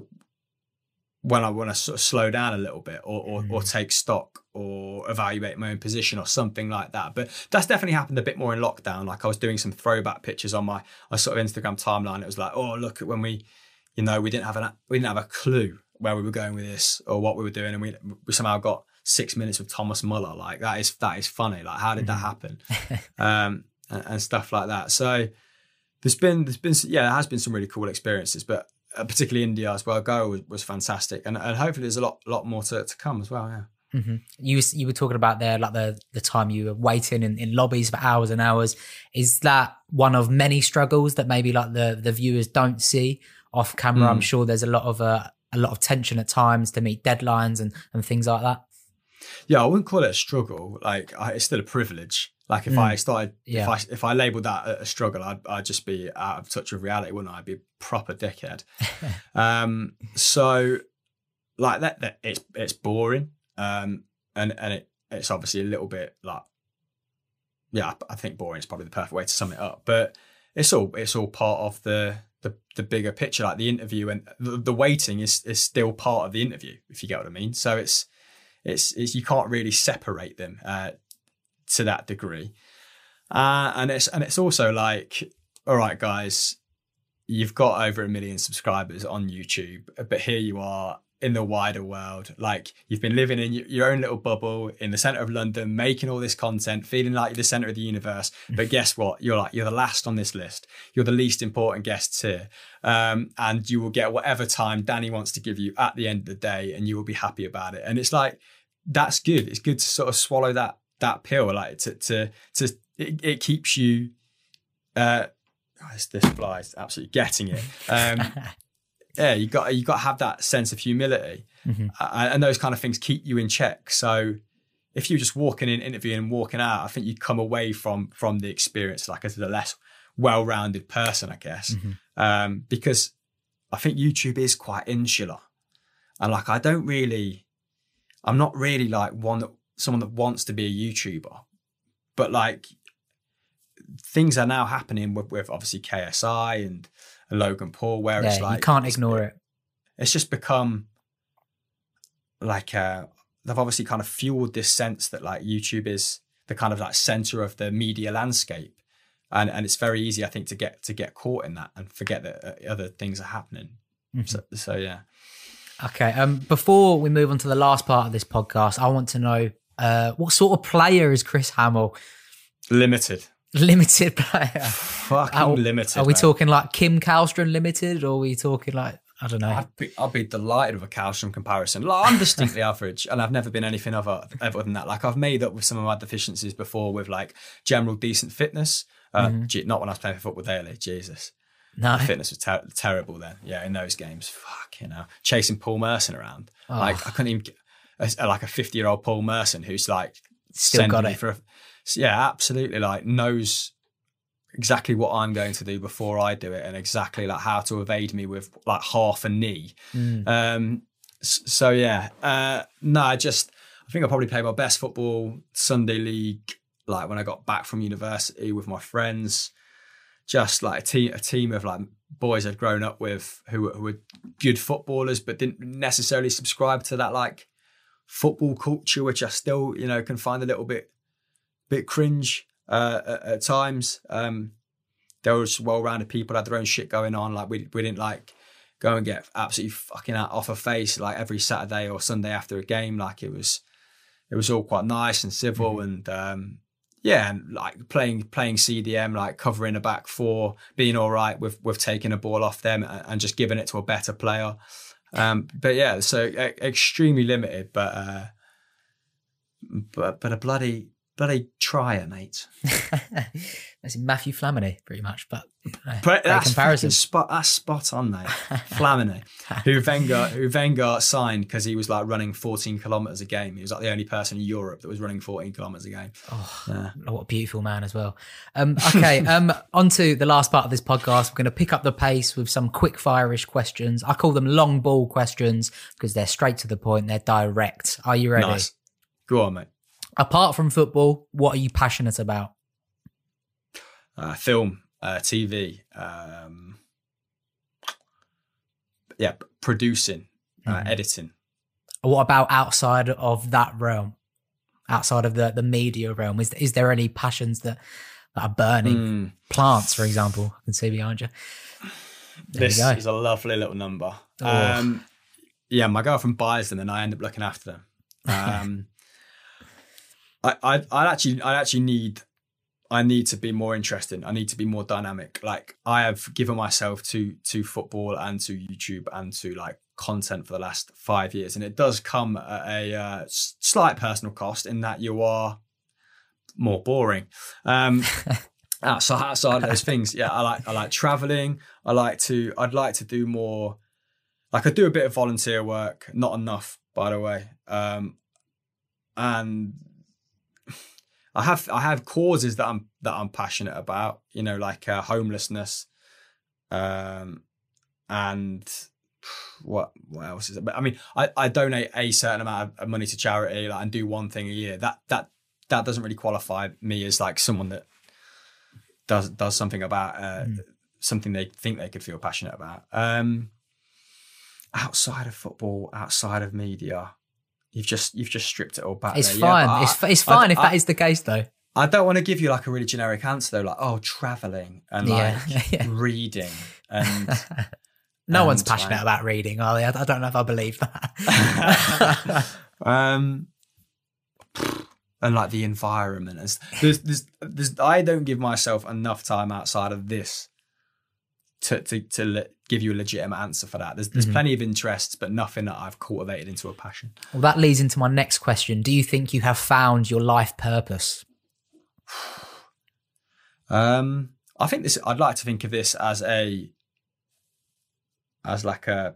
when I want to sort of slow down a little bit, or, or, mm. or take stock, or evaluate my own position, or something like that. But that's definitely happened a bit more in lockdown. Like I was doing some throwback pictures on my, my sort of Instagram timeline. It was like, oh, look at when we, you know, we didn't have an we didn't have a clue where we were going with this or what we were doing, and we we somehow got six minutes with Thomas Muller. Like that is that is funny. Like how did mm. that happen? um, and, and stuff like that. So. There's been, there's been, yeah, there has been some really cool experiences, but uh, particularly India as well. Go was, was fantastic, and and hopefully there's a lot, lot more to, to come as well. Yeah. Mm-hmm. You you were talking about there, like the the time you were waiting in, in lobbies for hours and hours. Is that one of many struggles that maybe like the the viewers don't see off camera? Mm. I'm sure there's a lot of uh, a lot of tension at times to meet deadlines and and things like that. Yeah, I wouldn't call it a struggle. Like I, it's still a privilege. Like if mm. I started, yeah. if I if I labelled that a struggle, I'd I'd just be out of touch with reality, wouldn't I? I'd be a proper dickhead. um, so like that, that it's it's boring, um, and and it it's obviously a little bit like, yeah, I think boring is probably the perfect way to sum it up. But it's all it's all part of the the the bigger picture. Like the interview and the, the waiting is is still part of the interview, if you get what I mean. So it's it's, it's you can't really separate them. Uh, to that degree. Uh, and it's and it's also like, all right, guys, you've got over a million subscribers on YouTube, but here you are in the wider world. Like you've been living in your own little bubble in the center of London, making all this content, feeling like you're the center of the universe. But guess what? You're like, you're the last on this list. You're the least important guests here. Um, and you will get whatever time Dani wants to give you at the end of the day, and you will be happy about it. And it's like, that's good. It's good to sort of swallow that that pill, like to to to it, it keeps you uh oh, this, this fly is absolutely getting it. Um yeah, you got you got to have that sense of humility, mm-hmm. uh, and those kind of things keep you in check. So if you're just walking in, interviewing and walking out, I think you come away from from the experience like as a less well-rounded person, I guess. Mm-hmm. Um because I think YouTube is quite insular, and like I don't really I'm not really like one that someone that wants to be a YouTuber, but like things are now happening with, with obviously K S I and, and Logan Paul, where yeah, it's like, you can't ignore it. It's just become like, uh, they've obviously kind of fueled this sense that like YouTube is the kind of like center of the media landscape. And, and it's very easy, I think, to get, to get caught in that and forget that uh, other things are happening. Mm-hmm. So, so yeah. Okay. Um, before we move on to the last part of this podcast, I want to know, Uh, what sort of player is Chris Hamill? Limited. Limited player. Fucking are, limited. Are we man. talking like Kim Kallstrom limited, or are we talking like, I don't know? I'd be, I'd be delighted with a Kallstrom comparison. Like, I'm distinctly average, and I've never been anything other, other than that. Like I've made up with some of my deficiencies before with like general decent fitness. Uh, mm-hmm. Not when I was playing for Football Daily. Jesus. No. The fitness was ter- terrible then. Yeah, in those games. Fuck, you know. Chasing Paul Merson around. Oh. Like I couldn't even get... A, like a fifty-year-old Paul Merson who's like still got it. For a, yeah, absolutely. Like knows exactly what I'm going to do before I do it, and exactly like how to evade me with like half a knee. Mm. Um, so yeah, uh, no, I just I think I probably played my best football Sunday league like when I got back from university with my friends, just like a team, a team of like boys I'd grown up with who, were- who were good footballers, but didn't necessarily subscribe to that like football culture, which I still, you know, can find a little bit, bit cringe uh, at, at times. Um, They were just well-rounded people, had their own shit going on. Like we we didn't like go and get absolutely fucking out off a face like every Saturday or Sunday after a game. Like it was, it was all quite nice and civil, mm-hmm. and um, yeah, and like playing playing C D M, like covering a back four, being all right with with taking a ball off them and, and just giving it to a better player. Um, but yeah, so e- extremely limited, but uh, but but a bloody. Bloody trier, mate. That's Matthew Flamini, pretty much, but uh, but that's comparison. Spot, that's spot on, mate. Flamini, who Wenger, who Wenger signed because he was like running fourteen kilometers a game. He was like the only person in Europe that was running fourteen kilometers a game. Oh, yeah. What a beautiful man as well. Um, okay, um, on to the last part of this podcast. We're going to pick up the pace with some quick fire-ish questions. I call them long ball questions because they're straight to the point. They're direct. Are you ready? Nice. Go on, mate. Apart from football, what are you passionate about? Uh, film, uh, T V, um, yeah, producing, uh, mm-hmm. editing. What about outside of that realm? Outside of the, the media realm, is is there any passions that, that are burning? Mm. Plants, for example, I can see behind you. There this you is a lovely little number. Oh. Um, yeah, my girlfriend buys them, and I end up looking after them. Um, I, I, I actually, I actually need, I need to be more interesting. I need to be more dynamic. Like I have given myself to, to football and to YouTube and to like content for the last five years. And it does come at a uh, slight personal cost in that you are more boring. Um, outside, outside of those things. Yeah. I like, I like traveling. I like to, I'd like to do more, like I do a bit of volunteer work, not enough, by the way. Um, and I have I have causes that I'm that I'm passionate about, you know, like uh, homelessness, um, and what what else is it? But I mean, I, I donate a certain amount of money to charity, like, and do one thing a year. That that that doesn't really qualify me as like someone that does does something about uh, mm. something they think they could feel passionate about. Um, outside of football, outside of media. You've just you've just stripped it all back. It's there. fine. Yeah, it's, it's fine I, if I, that is the case, though. I don't want to give you like a really generic answer, though. Like, oh, traveling and yeah. like yeah. reading, and no and, one's passionate like, about reading, are they? I don't know if I believe that. um, and like the environment. There's, there's, there's, I don't give myself enough time outside of this to to to le- give you a legitimate answer for that. There's there's mm-hmm. plenty of interests, but nothing that I've cultivated into a passion. Well, that leads into my next question. Do you think you have found your life purpose? um, I think this. I'd like to think of this as a as like a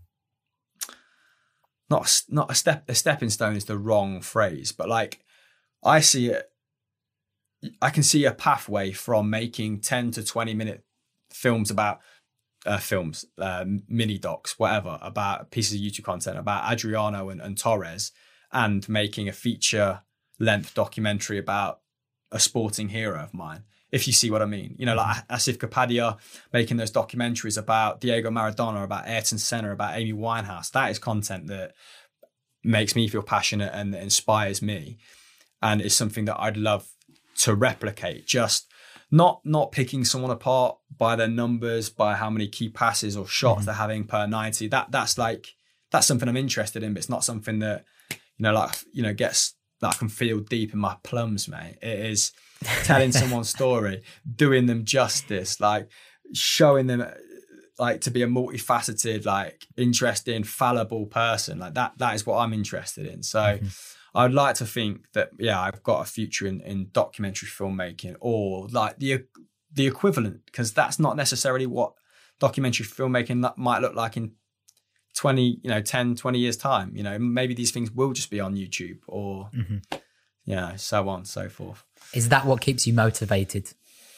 not a, not a step a stepping stone is the wrong phrase, but like I see it. I can see a pathway from making ten to twenty minute films about uh, films, uh, mini docs, whatever, about pieces of YouTube content about Adriano and, and Torres, and making a feature length documentary about a sporting hero of mine. If you see what I mean, you know, like Asif Kapadia making those documentaries about Diego Maradona, about Ayrton Senna, about Amy Winehouse. That is content that makes me feel passionate and inspires me, and is something that I'd love to replicate. Just Not not picking someone apart by their numbers, by how many key passes or shots mm-hmm. they're having per ninety. That that's like that's something I'm interested in, but it's not something that, you know, like you know gets that I can feel deep in my plums, mate. It is telling someone's story, doing them justice, like showing them like to be a multifaceted, like interesting, fallible person. Like that that is what I'm interested in. So. Mm-hmm. I'd like to think that, yeah, I've got a future in, in documentary filmmaking, or like the the equivalent, because that's not necessarily what documentary filmmaking might look like in twenty, you know, ten, twenty years time. You know, maybe these things will just be on YouTube, or, mm-hmm. you know, so on and so forth. Is that what keeps you motivated?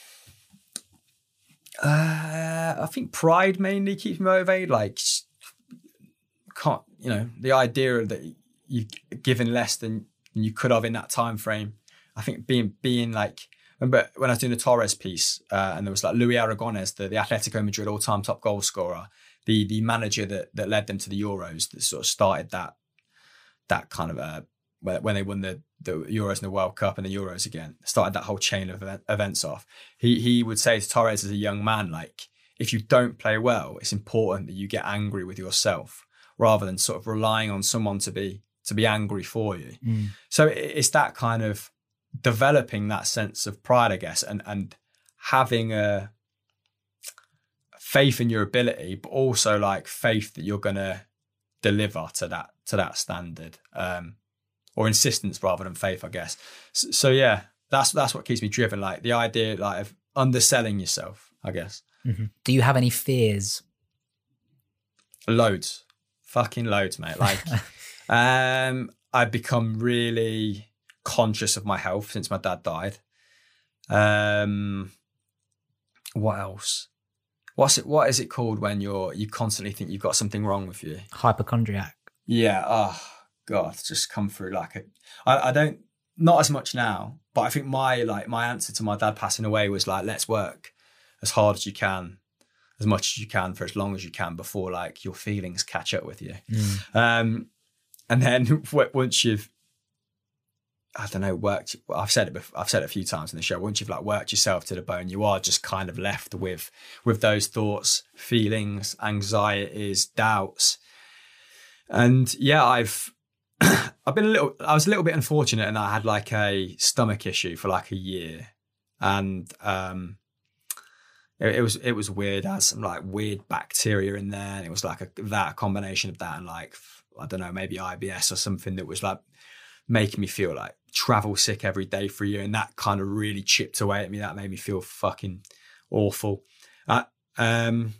Uh, I think pride mainly keeps me motivated. Like, can't, you know, the idea that you've given less than you could have in that time frame. I think being being like, remember when I was doing the Torres piece, uh, and there was like Luis Aragonés, the, the Atletico Madrid all-time top goal scorer, the the manager that that led them to the Euros, that sort of started that that kind of uh, when they won the the Euros and the World Cup and the Euros again, started that whole chain of event, events off. He he would say to Torres as a young man, like, if you don't play well, it's important that you get angry with yourself rather than sort of relying on someone to be to be angry for you. Mm. So it's that kind of developing that sense of pride, I guess, and and having a faith in your ability, but also like faith that you're gonna deliver to that to that standard, um, or insistence rather than faith, I guess. So, so yeah, that's that's what keeps me driven. Like the idea, like of underselling yourself, I guess. Mm-hmm. Do you have any fears? Loads, fucking loads, mate. Like, um, I've become really conscious of my health since my dad died. Um, what else? What's it? What is it called when you're you constantly think you've got something wrong with you? Hypochondriac. Yeah. Oh God, it's just come through like a. I, I don't not as much now, but I think my like my answer to my dad passing away was like, let's work as hard as you can, as much as you can for as long as you can before like your feelings catch up with you. Mm. Um, and then once you've, I don't know, worked. I've said it. Before, I've said it a few times in the show. Once you've like worked yourself to the bone, you are just kind of left with with those thoughts, feelings, anxieties, doubts, and yeah, I've I've been a little. I was a little bit unfortunate, and I had like a stomach issue for like a year, and um, it, it was it was weird. I had some like weird bacteria in there, and it was like a that a combination of that and like I don't know, maybe I B S or something that was like making me feel like travel sick every day for a year, and that kind of really chipped away at me. That made me feel fucking awful. Uh, um,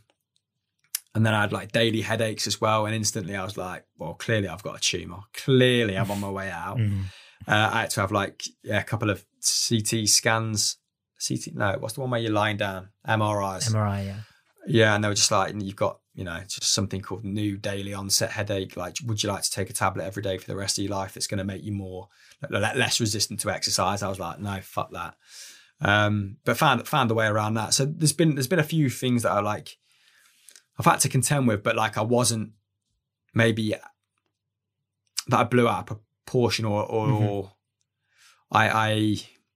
and then I had like daily headaches as well, and instantly I was like, well, clearly I've got a tumour. Clearly I'm on my way out. Mm. Uh, I had to have like yeah, a couple of C T scans. C T, no, what's the one where you're lying down? M R Is. M R I, yeah. Yeah, and they were just like, you've got, you know, just something called new daily onset headache. Like, would you like to take a tablet every day for the rest of your life? It's going to make you more, less resistant to exercise. I was like, no, fuck that. Um, but found found a way around that. So there's been there's been a few things that I like, I've had to contend with, but like I wasn't maybe that I blew out of proportion or or, mm-hmm. or I I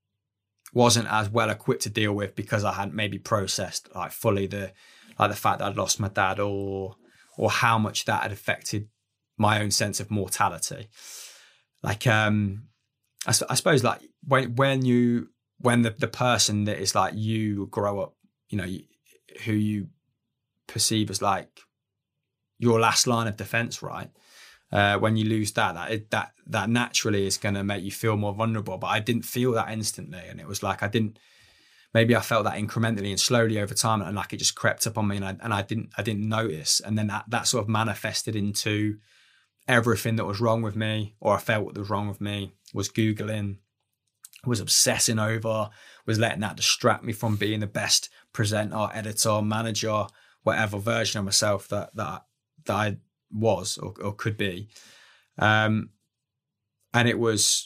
wasn't as well equipped to deal with because I hadn't maybe processed like fully the like the fact that I'd lost my dad or or how much that had affected my own sense of mortality. Like um I, I suppose like when when you when the, the person that is like you grow up, you know, you, who you perceive as like your last line of defense, right? Uh, when you lose that, that that that naturally is going to make you feel more vulnerable. But I didn't feel that instantly, and it was like I didn't. Maybe I felt that incrementally and slowly over time, and like it just crept up on me, and I and I didn't I didn't notice, and then that that sort of manifested into everything that was wrong with me, or I felt what was wrong with me. Was Googling, was obsessing over, was letting that distract me from being the best presenter, editor, manager, whatever version of myself that that that I was or, or could be. Um, and it was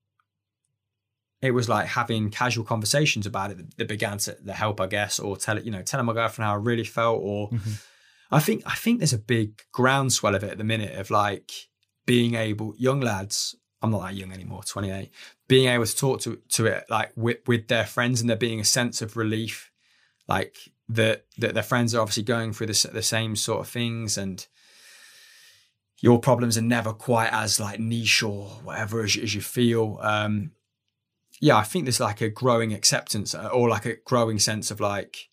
it was like having casual conversations about it that, that began to, to help, I guess, or tell it, you know, telling my girlfriend how I really felt, or mm-hmm. I think I think there's a big groundswell of it at the minute of like being able, young lads, I'm not that young anymore, twenty-eight, being able to talk to to it like with, with their friends, and there being a sense of relief, like that that their friends are obviously going through the, the same sort of things, and your problems are never quite as like niche or whatever as, as you feel. Um, yeah, I think there's like a growing acceptance or like a growing sense of like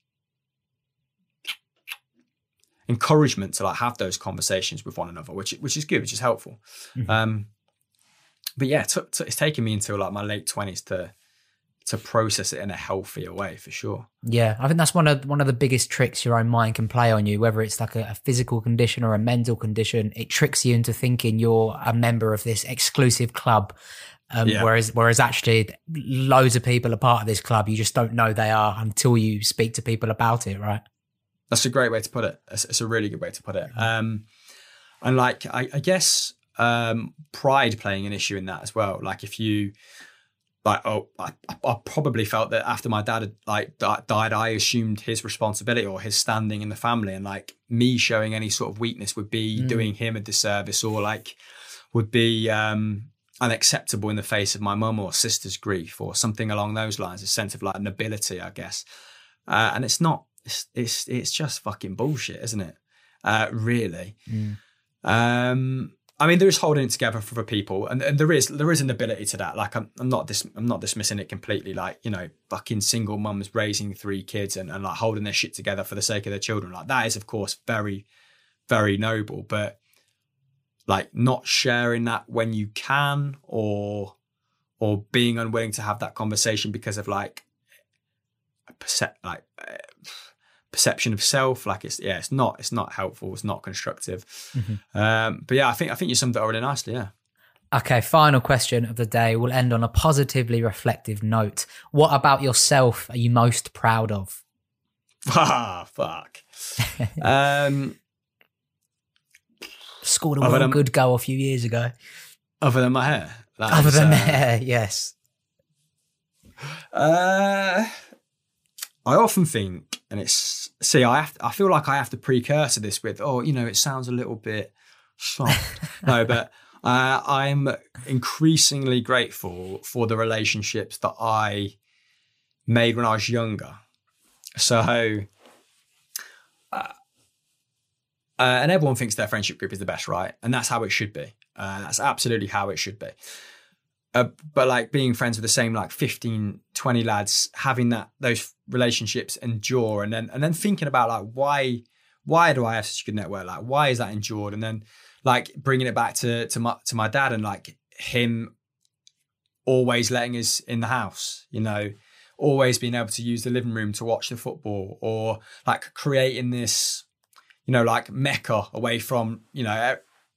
encouragement to like have those conversations with one another, which which is good, which is helpful. Mm-hmm. Um, but yeah, t- t- it's taken me until like my late twenties to to process it in a healthier way, for sure. Yeah, I think that's one of one of the biggest tricks your own mind can play on you, whether it's like a, a physical condition or a mental condition. It tricks you into thinking you're a member of this exclusive club, um, yeah. whereas whereas actually loads of people are part of this club. You just don't know they are until you speak to people about it, right? That's a great way to put it. It's, it's a really good way to put it. Um, and like, I, I guess um, pride playing an issue in that as well. Like if you... like, oh, I, I probably felt that after my dad had like died, I assumed his responsibility or his standing in the family, and like me showing any sort of weakness would be mm. doing him a disservice, or like would be um, unacceptable in the face of my mum or sister's grief, or something along those lines. A sense of like nobility, I guess. Uh, and it's not. It's it's it's just fucking bullshit, isn't it? Uh, really. Mm. Um, I mean, there is holding it together for the people, and, and there is there is an ability to that. Like, I'm, I'm not dis, I'm not dismissing it completely. Like, you know, fucking single mums raising three kids and, and like holding their shit together for the sake of their children. Like, that is, of course, very, very noble. But like, not sharing that when you can, or or being unwilling to have that conversation because of like percep like uh, perception of self, like it's yeah, it's not it's not helpful, it's not constructive. Mm-hmm. Um, but yeah, I think I think you summed it up really nicely. Yeah. Okay, final question of the day. We'll end on a positively reflective note. What about yourself are you most proud of? Ah, fuck. um, Scored a real than, good goal a few years ago. Other than my hair. That other is, than uh, hair, yes. Uh, I often think, and it's see, I have to, I feel like I have to precursor this with, oh, you know, it sounds a little bit soft. No, but uh, I'm increasingly grateful for the relationships that I made when I was younger. So, uh, uh, and everyone thinks their friendship group is the best, right? And that's how it should be. Uh, that's absolutely how it should be. Uh, but like being friends with the same like fifteen, twenty lads, having that those relationships endure, and then and then thinking about like why why do I have such a good network? Like, why is that endured? And then like bringing it back to to my to my dad, and like him always letting us in the house, you know, always being able to use the living room to watch the football, or like creating this, you know, like mecca away from, you know,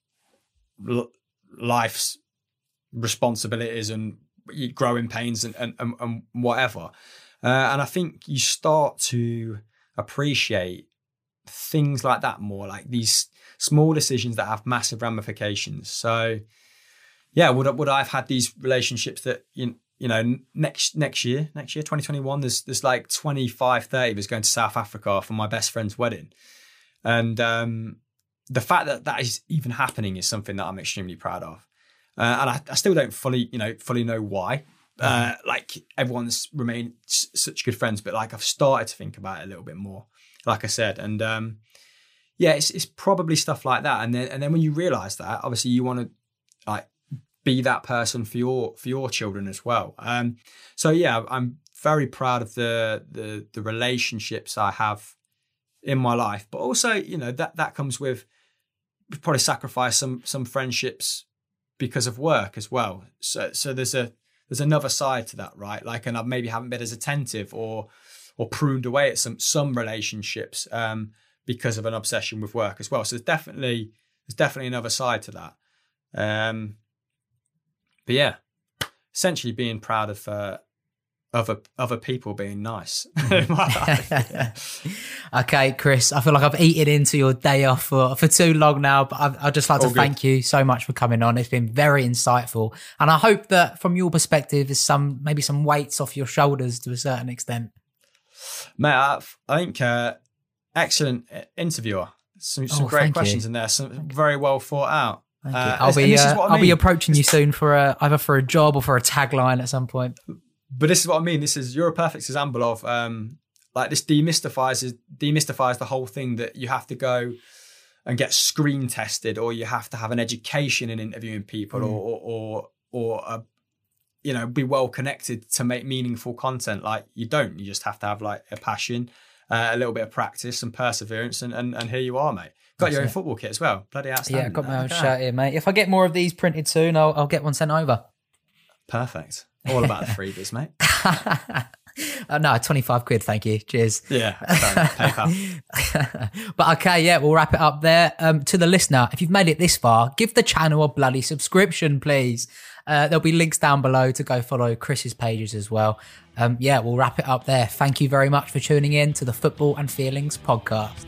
life's responsibilities and growing pains and, and, and whatever. Uh, and I think you start to appreciate things like that more, like these small decisions that have massive ramifications. So yeah, would, would I have had these relationships that, you, you know, next next year, next year, twenty twenty-one, there's, there's like twenty-five, thirty of us going to South Africa for my best friend's wedding. And um, the fact that that is even happening is something that I'm extremely proud of. Uh, and I, I still don't fully, you know, fully know why. Uh, like everyone's remained s- such good friends, but like I've started to think about it a little bit more, like I said. And um, yeah, it's it's probably stuff like that. And then and then when you realise that, obviously you want to like be that person for your for your children as well. Um, so yeah, I'm very proud of the the the relationships I have in my life, but also, you know, that that comes with we've probably sacrificed some some friendships because of work as well. So so there's a there's another side to that, right? Like, and I maybe haven't been as attentive or or pruned away at some some relationships um, because of an obsession with work as well. So there's definitely there's definitely another side to that. Um, but yeah, essentially being proud of uh, other other people being nice in my life. Yeah. Okay, Chris, I feel like I've eaten into your day off for, for too long now, but I'd, I'd just like to All thank good. you so much for coming on. It's been very insightful. And I hope that from your perspective is some maybe some weights off your shoulders to a certain extent. Mate, I, I think uh, excellent interviewer. Some, some oh, great questions you. in there, some very well thought out. Thank uh, I'll be uh, I'll mean. be approaching you soon for a, either for a job or for a tagline at some point. But this is what I mean. This is you're a perfect example of um, like this demystifies demystifies the whole thing that you have to go and get screen tested, or you have to have an education in interviewing people, mm. or or or, or a, you know, be well connected to make meaningful content. Like you don't. You just have to have like a passion, uh, a little bit of practice and perseverance, and and, and here you are, mate. Got That's your own it. football kit as well. Bloody outstanding. Yeah, got my own okay. shirt here, mate. If I get more of these printed soon, I'll I'll get one sent over. Perfect. All about the freebies, mate. uh, no, twenty-five quid, thank you. Cheers. Yeah, PayPal. But okay, yeah, we'll wrap it up there. Um, to the listener, if you've made it this far, give the channel a bloody subscription, please. Uh, there'll be links down below to go follow Chris's pages as well. Um, yeah, we'll wrap it up there. Thank you very much for tuning in to the Football and Feelings podcast.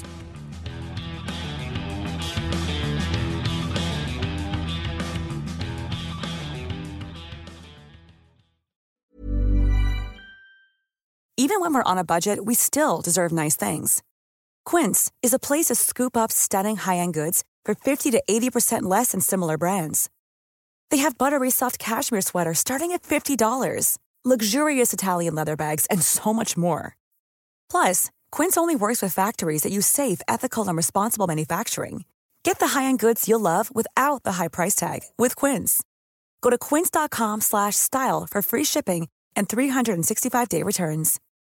when we're on a budget, we still deserve nice things. Quince is a place to scoop up stunning high-end goods for fifty to eighty percent less than similar brands. They have buttery soft cashmere sweaters starting at fifty dollars, luxurious Italian leather bags, and so much more. Plus, Quince only works with factories that use safe, ethical, and responsible manufacturing. Get the high-end goods you'll love without the high price tag with Quince. Go to quince.com slash style for free shipping and three sixty-five day returns.